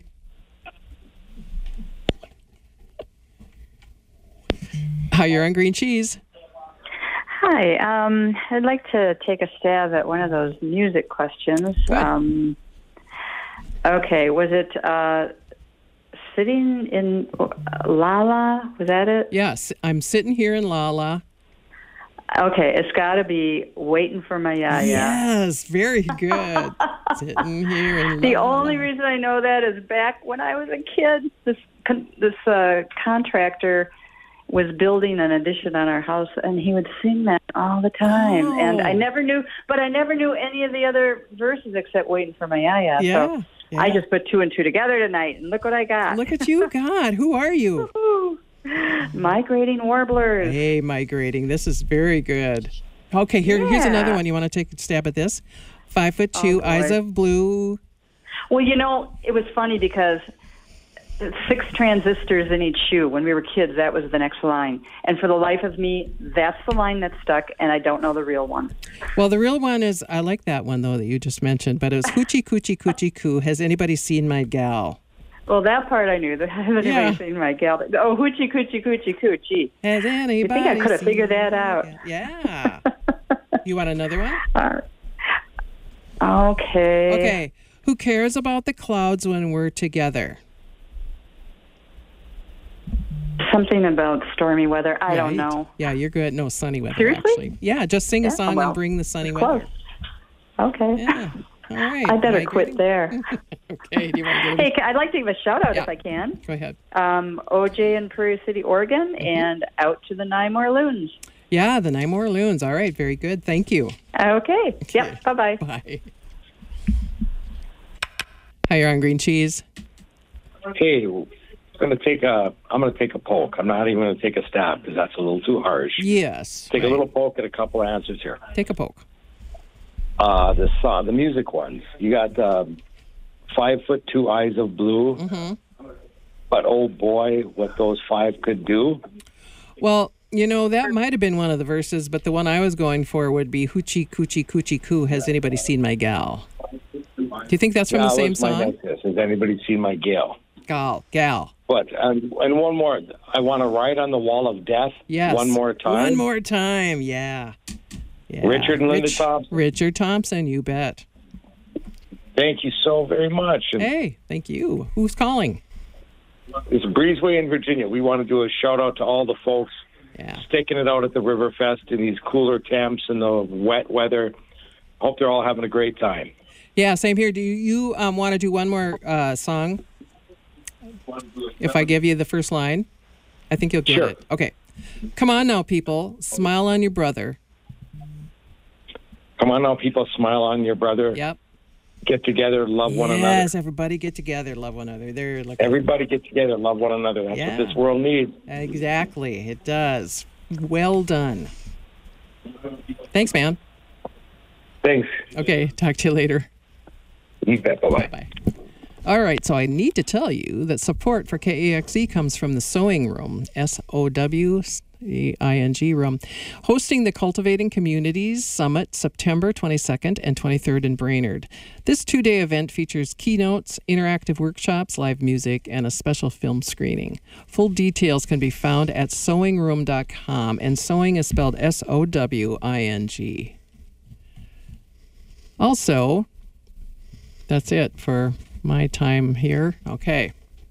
How you're on Green Cheese? Hi. Um, I'd like to take a stab at one of those music questions. Um, okay. Was it uh, sitting in Lala? Was that it? Yes. I'm sitting here in Lala. Okay. It's got to be Waiting for My Yaya. Yes. Very good. Sitting here in The Lala. only reason I know that is back when I was a kid, this con- this uh, contractor was building an addition on our house, and he would sing that all the time. Oh. And I never knew, but I never knew any of the other verses except Waiting for My Yaya. Yeah, So yeah. I just put two and two together tonight, and look what I got. Look at you, God. Who are you? Migrating Warblers. Hey, migrating. This is very good. Okay, here, here's Yeah. another one. You want to take a stab at this? Five foot Oh, two, boy. eyes of blue. Well, you know, it was funny because six transistors in each shoe. When we were kids, that was the next line. And for the life of me, that's the line that stuck, and I don't know the real one. Well, the real one is, I like that one, though, that you just mentioned, but it was Hoochie Coochie Coochie Coo. Has anybody seen my gal? Well, that part I knew. Has anybody Yeah. seen my gal? Oh, hoochie coochie coochie coo. Gee. Has anybody You think I could have seen figured that out? Yeah. You want another one? Okay. Okay. Who cares about the clouds when we're together? Something about stormy weather. I don't Right. know. Yeah, you're good. No, sunny weather, Seriously? actually. Yeah, just sing a Yeah, song well, and bring the sunny close. weather. Okay. Yeah. All right. I better Migrating. quit there. Okay. Do you want to Hey, ca- I'd like to give a shout out if I can. Go ahead. Um, O J in Prairie City, Oregon, Mm-hmm. and out to the Nymore Loons. Yeah, the Nine More Loons. All right. Very good. Thank you. Okay. Yep. Bye bye. Bye. Hi, you're on Green Cheese. Hey, I'm gonna take a. I'm gonna take a poke. I'm not even gonna take a stab because that's a little too harsh. Yes. Take a little poke at a couple of answers here. Take a poke. Uh, the song, the music ones. You got um, five foot two eyes of blue. Mm-hmm. But oh boy, what those five could do. Well, you know, that might have been one of the verses, but the one I was going for would be Hoochie Coochie Coochie Coo. Has anybody seen my gal? Do you think that's from Yeah, the same what's my song? next guess? Has anybody seen my gal? Gal. Gal. But and, and one more. I want to ride on the wall of death. Yes. One more time. One more time. Yeah. Yeah. Richard and Linda Rich- Thompson. Richard Thompson, you bet. Thank you so very much. And Hey, thank you. Who's calling? it's Breezeway in Virginia. We want to do a shout out to all the folks yeah. sticking it out at the Riverfest in these cooler temps and the wet weather. Hope they're all having a great time. Yeah, same here. Do you um, want to do one more uh, song? If I give you the first line, I think you'll get Sure. it. Okay. Come on now, people. Smile on your brother. Come on now, people, smile on your brother. Yep. Get together, love one another. Yes, everybody get together, love one another. They're like Everybody get together, love one another. That's Yeah. what this world needs. Exactly. It does. Well done. Thanks, man. Thanks. Okay, talk to you later. You bet. Bye-bye. Bye. All right, so I need to tell you that support for K A X E comes from the Sowing Room, S O W E I N G Room, hosting the Cultivating Communities Summit September twenty-second and twenty-third in Brainerd. This two-day event features keynotes, interactive workshops, live music, and a special film screening. Full details can be found at sowing room dot com, and sowing is spelled S O W I N G. Also, that's it for my time here. Okay.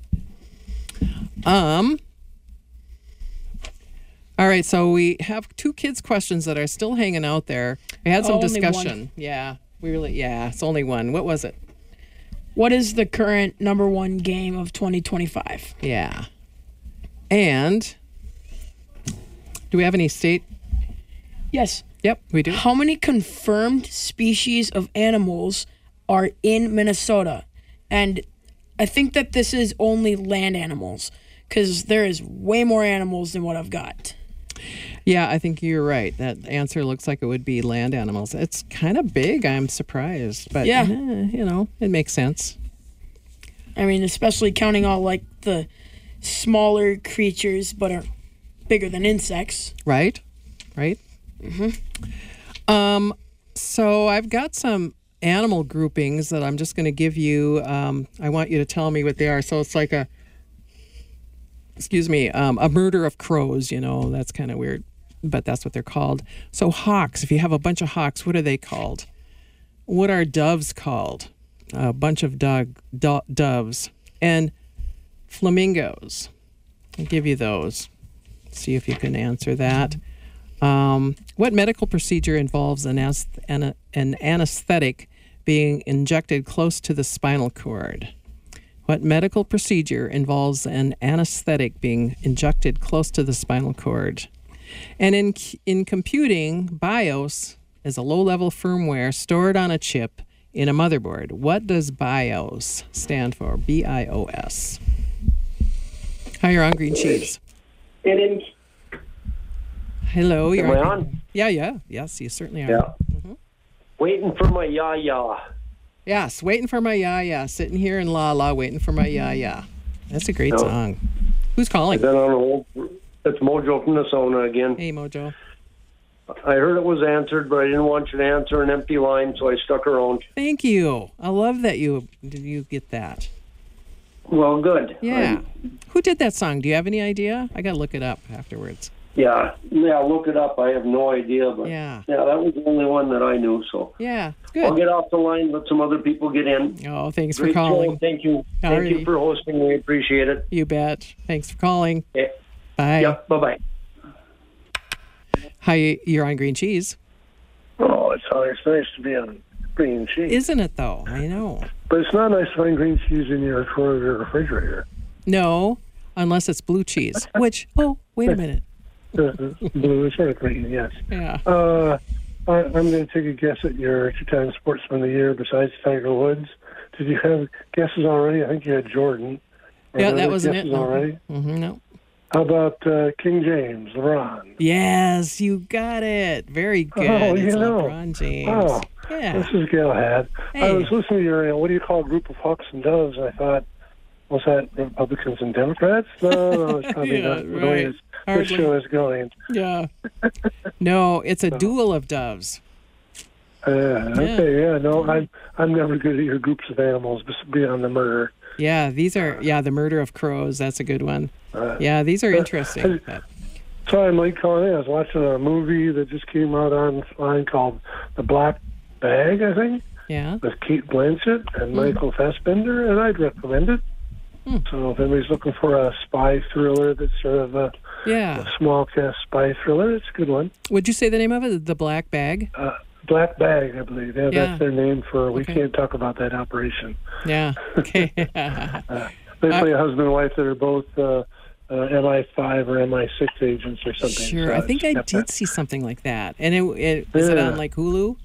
Um. All right, so we have two kids' questions that are still hanging out there. We had some Oh, only discussion. one. Yeah, we really. Yeah, it's only one. What was it? What is the current number one game of twenty twenty-five? Yeah. And do we have any state? Yes. Yep, we do. How many confirmed species of animals are in Minnesota? And I think that this is only land animals because there is way more animals than what I've got. Yeah, I think you're right. That answer looks like it would be land animals. It's kind of big. I'm surprised, but Yeah. eh, you know, it makes sense. I mean, especially counting all like the smaller creatures but are bigger than insects. Right? Right? Mm-hmm. Um, so I've got some animal groupings that I'm just going to give you. Um, I want you to tell me what they are. So it's like a, excuse me, um, a murder of crows. You know, that's kind of weird, but that's what they're called. So hawks, if you have a bunch of hawks, what are they called? What are doves called? A bunch of dog, do, doves. And flamingos. I'll give you those. See if you can answer that. Um, what medical procedure involves an, ath- an, an anesthetic being injected close to the spinal cord? What medical procedure involves an anesthetic being injected close to the spinal cord? And in in computing, BIOS is a low-level firmware stored on a chip in a motherboard. What does BIOS stand for? B I O S. Hi, you're on Green Cheese. And in Hello, you're Am I on. on? Yeah, yeah, yes, you certainly are. Yeah. Mhm. Waiting for my ya-ya. Yes, waiting for my ya ya, sitting here in La La, waiting for my ya ya. That's a great No. song. Who's calling? Is that on hold? It's Mojo from the Sona again. Hey, Mojo. I heard it was answered, but I didn't want you to answer an empty line, so I stuck around. Thank you. I love that you did you get that. Well, good. Yeah. Who did that song? Do you have any idea? I gotta look it up afterwards. Yeah, yeah. Look it up. I have no idea, but Yeah. yeah, that was the only one that I knew. So Yeah, I'll good. get off the line. Let some other people get in. Oh, thanks for Great calling. show. Thank you. Thank Alrighty. you for hosting. We appreciate it. You bet. Thanks for calling. Yeah. Bye. Yep. Bye bye. Hi, you're on Green Cheese. Oh, it's always nice to be on green cheese. Isn't it though? I know. But it's not nice to find green cheese in your drawer of your refrigerator. No, unless it's blue cheese. Which oh, wait a minute. Uh, blue is sort of green, yes. Yeah. Uh, I, I'm going to take a guess at your two-time Sportsman of the Year besides Tiger Woods. Did you have guesses already? I think you had Jordan. Are Yeah, there that other wasn't it. guesses No. already? Mm-hmm, no. How about uh, King James, LeBron? Yes, you got it. Very good. Oh, you it's know. LeBron James. Oh, yeah. this is Galahad. I Hey. was listening to your, uh, what do you call a group of hawks and doves, and I thought, was that Republicans and Democrats? No, no, it's probably Yeah, not the way right. this, this Hardly. show is going. Yeah. No, it's a duel of doves. Uh, okay, yeah, no, I'm I'm never good at your groups of animals, just beyond the murder. Yeah, these are, yeah, the murder of crows. That's a good one. Uh, Yeah, these are uh, interesting. but- Sorry, I'm late calling in. I was watching a movie that just came out online called The Black Bag, I think. Yeah. With Kate Blanchett and Mm. Michael Fassbender, and I'd recommend it. Mm. So if anybody's looking for a spy thriller that's sort of a, Yeah. a small cast spy thriller, it's a good one. Would you say the name of it? The Black Bag? Uh, Black Bag, I believe. Yeah, Yeah. that's their name for. We Okay. can't talk about that operation. Yeah. Okay. uh, they play a husband and wife that are both uh, uh, M I five or M I six agents or something. Sure. So I think I it's- did see something like that. And it, it is it Yeah. on like Hulu?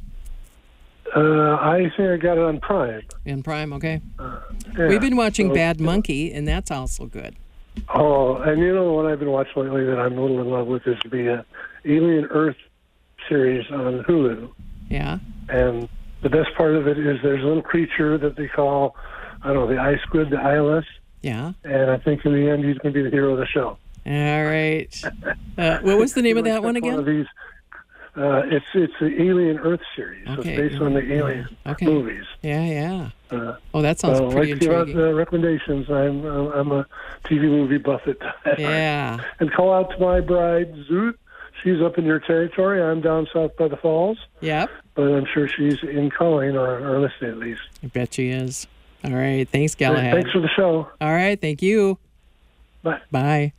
Uh, I think I got it on Prime. In Prime, okay. Yeah. We've been watching So- Bad Monkey, and that's also good. Oh, and you know what I've been watching lately that I'm a little in love with is the uh, Alien Earth series on Hulu. Yeah. And the best part of it is there's a little creature that they call, I don't know, the eye squid, the eyeless. Yeah. And I think in the end he's going to be the hero of the show. All right. Uh, what was the name of that one again? One of these, uh, it's it's the Alien Earth series. So Okay. it's based on the Alien Okay. movies. Yeah, yeah. Uh, Oh, that sounds so pretty like to give out intriguing. uh, recommendations. I'm uh, I'm a T V movie buff at heart. Yeah. And call out to my bride Zoot. She's up in your territory. I'm down south by the falls. Yep. But I'm sure she's in calling or, or listening at least. I bet she is. All right. Thanks, Galahad. Thanks for the show. All right. Thank you. Bye. Bye.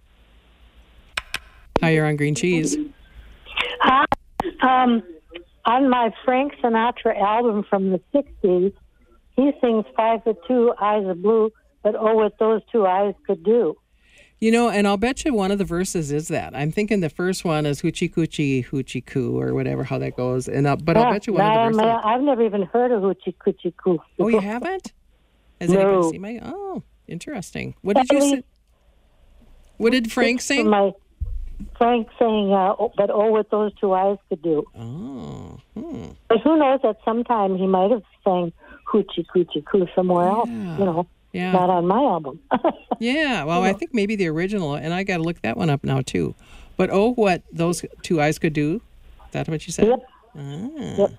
Hi, you're on Green Cheese. Hi. Um, on my Frank Sinatra album from the sixties, he sings Five for Two, Eyes of Blue, but oh, what those two eyes could do. You know, and I'll bet you one of the verses is that. I'm thinking the first one is hoochie coochie hoochie coo or whatever, how that goes. And uh, But I'll Yeah, bet you one now of the I'm- verses. I've never even heard of Hoochie Coochie Coo. Oh, you haven't? Has No. anybody seen my? Oh, interesting. What did you say? What did Frank sing? My Frank saying, uh, oh, but oh, what those two eyes could do. Oh. Hmm. But who knows, at some time he might have sang Hoochie Coochie Coo somewhere else, you know, Yeah. not on my album. Yeah, well, I think maybe the original, and I got to look that one up now too. But oh, what those two eyes could do? Is that what you said? Yep. Ah. Yep.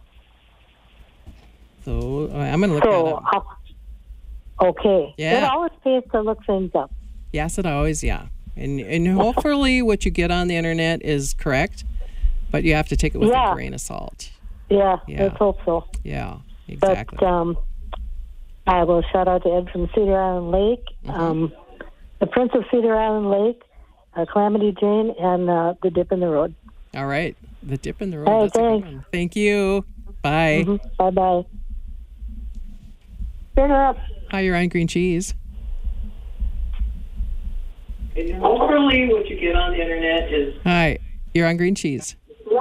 So uh, I'm going to look So, that up. uh, okay. Yeah. It always pays to look things up. Yes, it always, yeah. And and hopefully what you get on the internet is correct, but you have to take it with Yeah. a grain of salt. Yeah, Yeah. let's hope so. Yeah, exactly. But um, I will shout out to Ed from Cedar Island Lake, Mm-hmm. um, the Prince of Cedar Island Lake, uh, Calamity Jane, and uh, the Dip in the Road. All right, the dip in the road. All right, that's a good thanks. one. Thank you. Bye. Mhm. Bye bye. Turn her up. Hi, you're on Green Cheese. Hopefully what you get on the internet is... Hi, you're on Green Cheese.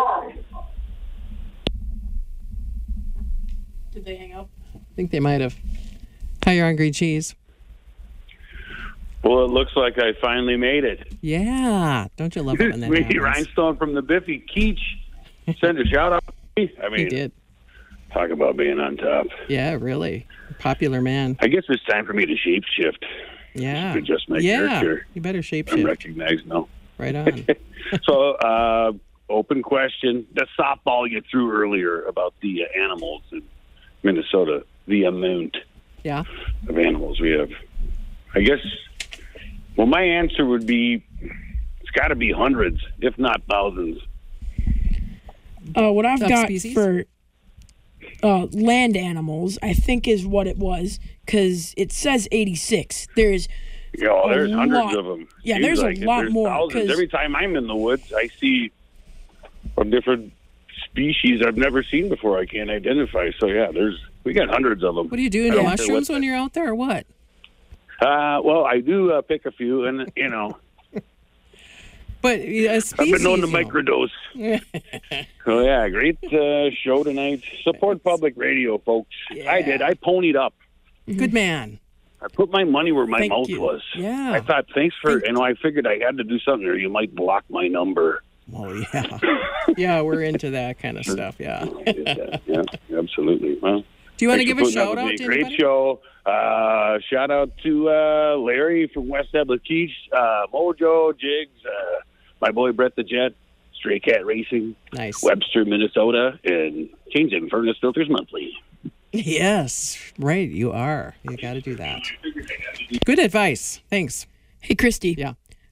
Did they hang up? I think they might have. Hi, you're on Green Cheese. Well, it looks like I finally made it. Yeah, don't you love it when that Me, happens? Rhinestone from the Biffy Keach. Send a shout out to me. I mean, He did. talk about being on top. Yeah, really. Popular man. I guess it's time for me to shape shift. Yeah. To just make Yeah, character. you better shape I'm shift. recognized now. Right on. So, uh, open question. The softball you threw earlier about the uh, animals in Minnesota, the amount Yeah. of animals we have. I guess, well, my answer would be it's got to be hundreds, if not thousands. Uh, what I've got Subspecies? for uh, land animals, I think, is what it was, because it says eighty-six. There's You know, a there's hundreds lot- of them. Yeah, Seems there's a like it. lot There's more, thousands. 'cause- Every time I'm in the woods, I see a different species I've never seen before. I can't identify. So yeah, there's we got hundreds of them. What do you do? I Do don't care mushrooms what- when you're out there or what? Uh, well, I do uh, pick a few, and you know, But uh, I've species, been known to you know. microdose. So yeah, great uh, show tonight. Support public radio, folks. I did. I ponied up. Good man. I put my money where my Thank mouth you. was. Yeah. I thought, thanks for, you know, I figured I had to do something or you might block my number. Oh, yeah. Yeah, we're into that kind of stuff, yeah. Yeah, absolutely. Well, Do you want to thanks give for a putting up shout with out me. to Great anybody? show. Uh, shout out to uh, Larry from West Ablakeech, uh, Mojo, Jigs, uh, my boy Brett the Jet, Stray Cat Racing, nice. Webster, Minnesota, and Change in Furnace Filters Monthly. Yes, right, you are. You got to do that. Good advice. Thanks. Hey, Christy. Yeah.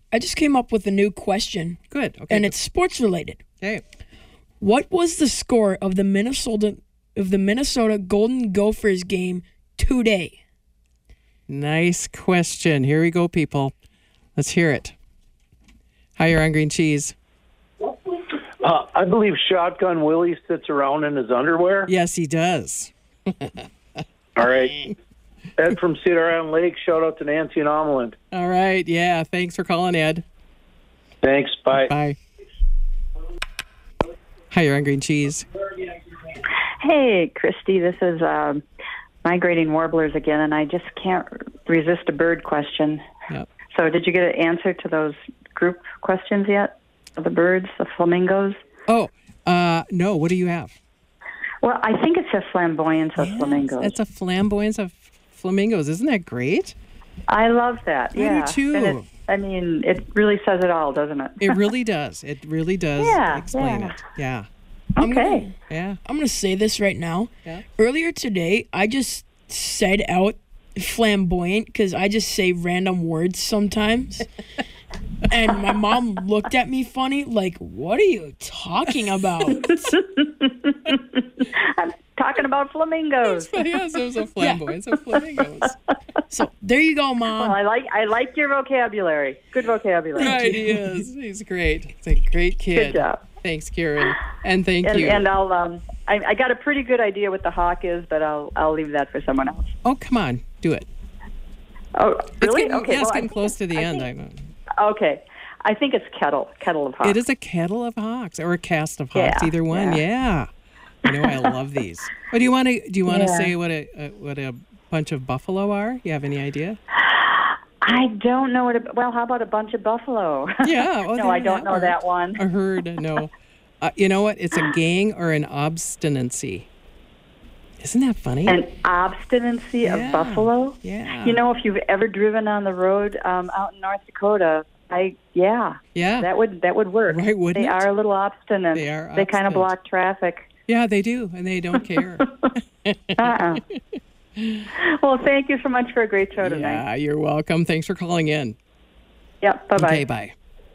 I just came up with a new question. Good. Okay. And it's sports related. Okay. What was the score of the Minnesota of the Minnesota Golden Gophers game today? Nice question. Here we go, people. Let's hear it. Hi, you're on Green Cheese. Uh, I believe Shotgun Willie sits around in his underwear. Yes, he does. All right. Ed from Cedar Island Lake. Shout out to Nancy and Omeland. All right. Yeah. Thanks for calling, Ed. Thanks. Bye. Bye. Hi, you're on Green Cheese. Hey, Christy, this is um, Migrating Warblers again, and I just can't resist a bird question. Yep. So did you get an answer to those group questions yet? Of the birds, the flamingos? Oh, uh, no. What do you have? Well, I think it's a flamboyance of yes, flamingos. It's a flamboyance of flamingos. Isn't that great? I love that. I yeah. do too. And it, I mean, it really says it all, doesn't it? It really does. It really does Yeah, explain yeah. it. Yeah. I'm Okay. Gonna, Yeah. I'm going to say this right now. Yeah. Earlier today, I just said out flamboyant because I just say random words sometimes. And my mom looked at me funny, like, what are you talking about? I'm talking about flamingos. Yes, it was a flamboyance of flamingos. So there you go, Mom. Well, I like I like your vocabulary. Good vocabulary. Right, he is. He's great. He's a great kid. Good job. Thanks, Karen. And thank and, you. And I'll um I, I got a pretty good idea what the hawk is, but I'll I'll leave that for someone else. Oh, come on. Do it. Oh, It's really? getting, okay. yeah, it's well, getting I close to think- the I end. think- I know. Okay. I think it's kettle, kettle of hawks. It is a kettle of hawks or a cast of hawks, Yeah, either one. Yeah. yeah. I know. I love these. Oh, do you want to? Do you want to Yeah. say what a, a what a bunch of buffalo are? You have any idea? I don't know what. A, well, how about a bunch of buffalo? Yeah. Oh, no, there, I don't know worked. that one. A herd. No. Uh, you know what? It's a gang or an obstinacy. Isn't that funny? An obstinacy Yeah. of buffalo. Yeah. You know, if you've ever driven on the road um, out in North Dakota, I yeah. Yeah. That would that would work. Right, wouldn't they it? are a little obstinate. They are They kind of obstinate. block traffic. Yeah, they do, and they don't care. Uh-uh. Well, thank you so much for a great show tonight. Yeah, you're welcome. Thanks for calling in. Yep. Bye bye. Okay, bye.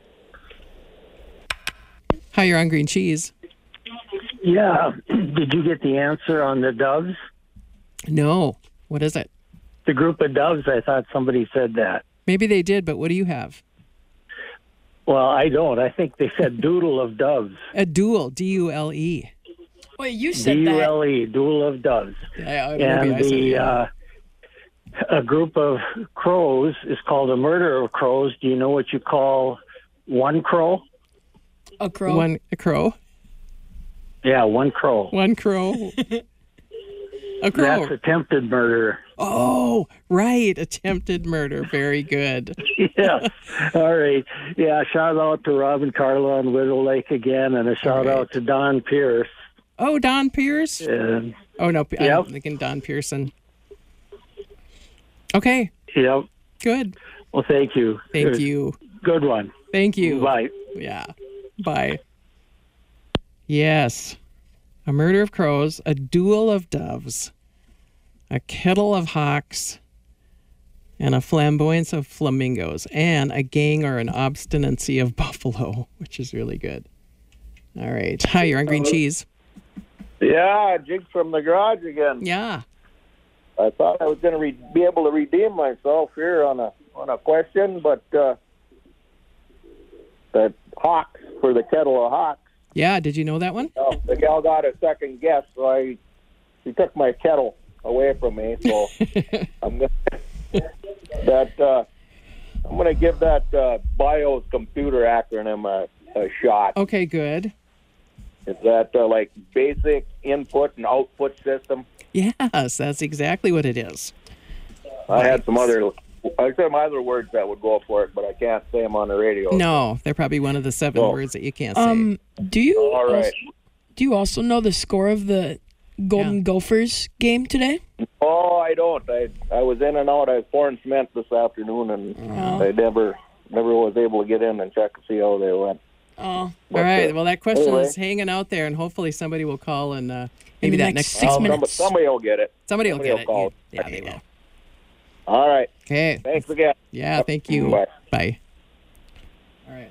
Hi, you're on Green Cheese. Yeah. Did you get the answer on the doves? No. What is it? The group of doves, I thought somebody said that. Maybe they did, but what do you have? Well, I don't. I think they said doodle of doves. A duel, D U L E. Wait, you said D U that. L E, duel of doves. Yeah, maybe And I said the it, yeah. uh, a group of crows is called a murder of crows. Do you know what you call one crow? A crow. One a crow. Yeah, one crow. One crow. A crow. That's attempted murder. Oh, right. Attempted murder. Very good. Yeah. All right. Yeah, shout out to Robin Carla on Widow Lake again, and a shout right. out to Don Pierce. Oh, Don Pierce? And, Oh, no. I'm Yep. thinking Don Pearson. Okay. yep. Good. Well, thank you. Thank It was you. a Good one. Thank you. Bye. Yeah. Bye. Yes. A murder of crows, a duel of doves, a kettle of hawks, and a flamboyance of flamingos, and a gang or an obstinacy of buffalo, which is really good. All right. Hi, you're on Green Cheese. Yeah, Jig from the garage again. Yeah. I thought I was going to re- be able to redeem myself here on a on a question, but uh, the hawks for the kettle of hawks. Yeah, did you know that one? Oh, the gal got a second guess, so I she took my kettle away from me. So I'm gonna that uh, I'm going to give that uh, BIOS computer acronym a, a shot. Okay, good. Is that uh, like basic input and output system? Yes, that's exactly what it is. I had some other, I said some other words that would go for it, but I can't say them on the radio. No, they're probably one of the seven Oh. words that you can't say. Um, do you All right. also, do you also know the score of the Golden Gophers game today? Oh, I don't. I I was in and out. I was pouring cement this afternoon, and Oh. I never never was able to get in and check to see how they went. Oh, All right. uh, Well, that question anyway. is hanging out there, and hopefully somebody will call and uh, In maybe the that next next six Oh, minutes. Somebody, somebody will get it. Somebody will Somebody get will it. call. Yeah, they will. All right. Okay. Thanks again. Yeah, thank you. Bye. Bye.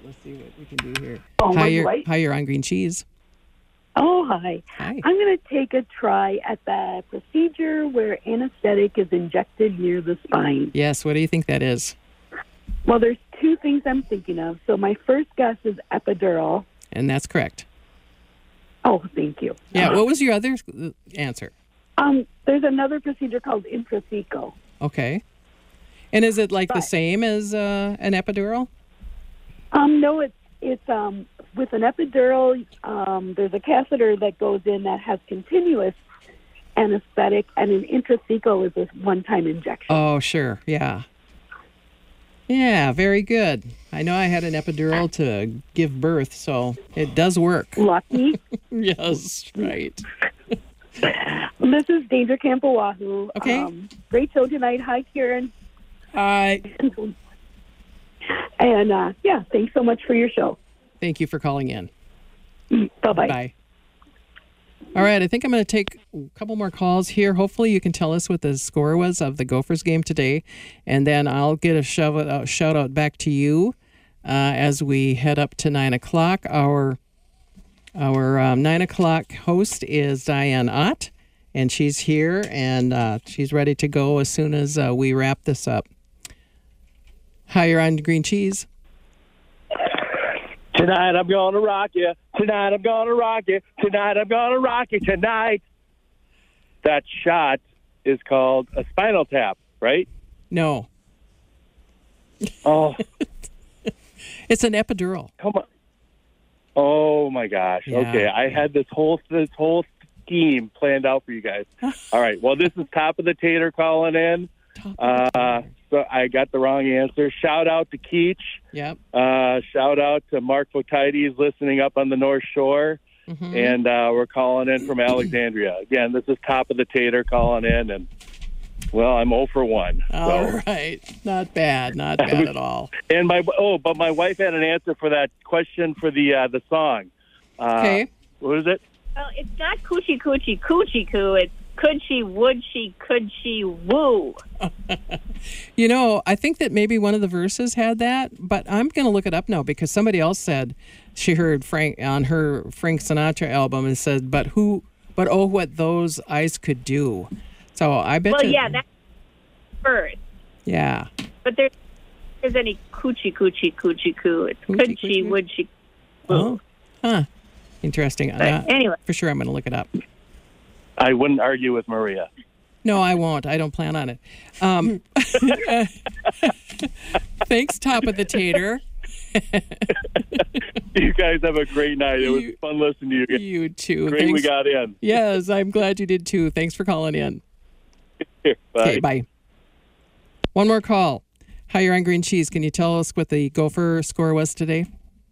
let's see what we can do here. Oh, hi, my you're, right. hi, you're on green cheese. Oh, hi. Hi. I'm going to take a try at the procedure where anesthetic is injected near the spine. Yes, what do you think that is? Well, there's two things I'm thinking of. So my first guess is epidural. And that's correct. Oh, thank you. Yeah, what was your other uh, answer? Um, there's another procedure called intrathecal. Okay. And is it like the But- same as uh, an epidural? Um, no, it's it's um with an epidural. Um, there's a catheter that goes in that has continuous anesthetic, and an intrathecal is a one-time injection. Oh, sure. Yeah. Yeah, very good. I know I had an epidural to give birth, so it does work. Lucky. Yes, right. This is Danger Camp Oahu. Okay. Um, great show tonight. Hi, Kieran. Hi. And uh, yeah, thanks so much for your show. Thank you for calling in. Bye-bye. Bye. All right, I think I'm going to take a couple more calls here. Hopefully you can tell us what the score was of the Gophers game today, and then I'll get a shout out, shout out back to you uh, as we head up to nine o'clock. Our our um, nine o'clock host is Diane Ott, and she's here, and uh, she's ready to go as soon as uh, we wrap this up. Hi, you're on green cheese. Tonight I'm gonna rock you. Tonight I'm gonna rock you. Tonight I'm gonna rock you tonight. That shot is called a spinal tap, right? No. Oh. It's an epidural. Come on. Oh my gosh. Yeah. Okay, I had this whole this whole scheme planned out for you guys. All right. Well, this is Top of the Tater calling in. Uh, so I got the wrong answer. Shout out to Keach. Yep. Uh, shout out to Mark Fotides listening up on the North Shore. Mm-hmm. And uh, we're calling in from Alexandria. Again, this is Top of the Tater calling in. And, well, I'm zero for one. All so. right. Not bad. Not bad at all. And my oh, but my wife had an answer for that question for the uh, the song. Uh, Okay. What is it? Well, it's not coochie coochie coochie coo. It's could she, would she, could she, woo. You know, I think that maybe one of the verses had that, but I'm going to look it up now because somebody else said she heard Frank on her Frank Sinatra album and said, but who, but oh, what those eyes could do. So I bet Well, you. yeah, that's first. Yeah. But there isn't any coochie coochie coochie coo. It's Coochie, could she, coochie. would she, woo. Oh, huh. Interesting. Uh, anyway. For sure, I'm going to look it up. I wouldn't argue with Maria. No, I won't. I don't plan on it. Um, thanks, Top of the Tater. You guys have a great night. It was fun listening to you guys. You too. Great Thanks. we got in. Yes, I'm glad you did too. Thanks for calling in. Bye. Okay, bye. One more call. Hi, you're on green cheese. Can you tell us what the Gopher score was today?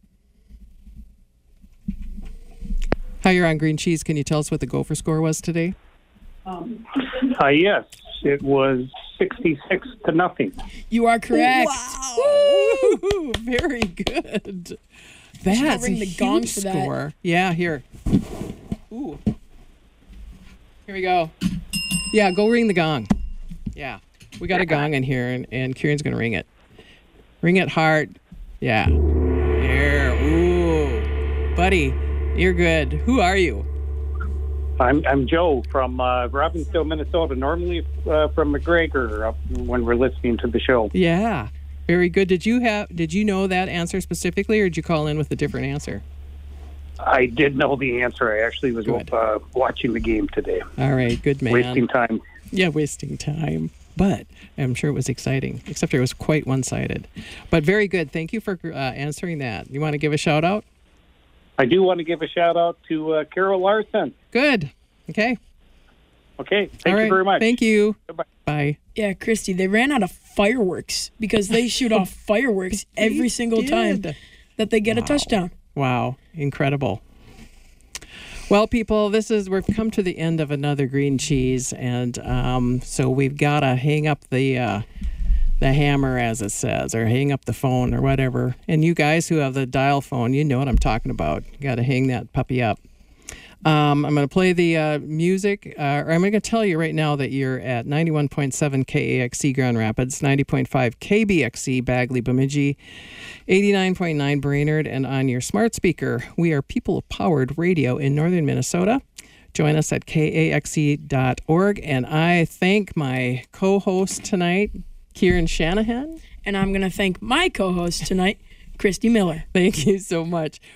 Hi, you're on green cheese. Can you tell us what the Gopher score was today? Um, uh, yes, it was sixty-six to nothing. You are correct. Wow. Woo, very good. That's ring a the huge gong for that. score. Yeah, here. Ooh. Here we go. Yeah, go ring the gong. Yeah. We got a gong in here, and, and Kieran's going to ring it. Ring it hard. Yeah. There. Ooh. Buddy, you're good. Who are you? I'm I'm Joe from uh, Robbinsdale, Minnesota. Normally uh, from McGregor uh, when we're listening to the show. Yeah. Very good. Did you have? Did you know that answer specifically, or did you call in with a different answer? I did know the answer. I actually was uh, watching the game today. All right. Good man. Wasting time. Yeah, wasting time. But I'm sure it was exciting, except it was quite one-sided. But very good. Thank you for uh, answering that. You want to give a shout out? I do want to give a shout out to uh, Carol Larson. Good. Okay. Okay. Thank All you right. very much. Thank you. Goodbye. Bye. Yeah, Christy, they ran out of fireworks because they shoot off fireworks every single time did. that they get Wow. a touchdown. Wow. Incredible. Well, people, this is we've come to the end of another green cheese, and um, so we've got to hang up the uh, the hammer, as it says, or hang up the phone or whatever. And you guys who have the dial phone, you know what I'm talking about. You got to hang that puppy up. Um, I'm going to play the uh, music, uh, or I'm going to tell you right now that you're at ninety-one point seven K A X C Grand Rapids, ninety point five K B X C Bagley Bemidji, eighty-nine point nine Brainerd, and on your smart speaker. We are people-powered radio in northern Minnesota. Join us at K A X C dot org, and I thank my co-host tonight, Kieran Shanahan. And I'm going to thank my co-host tonight, Christy Miller. Thank you so much.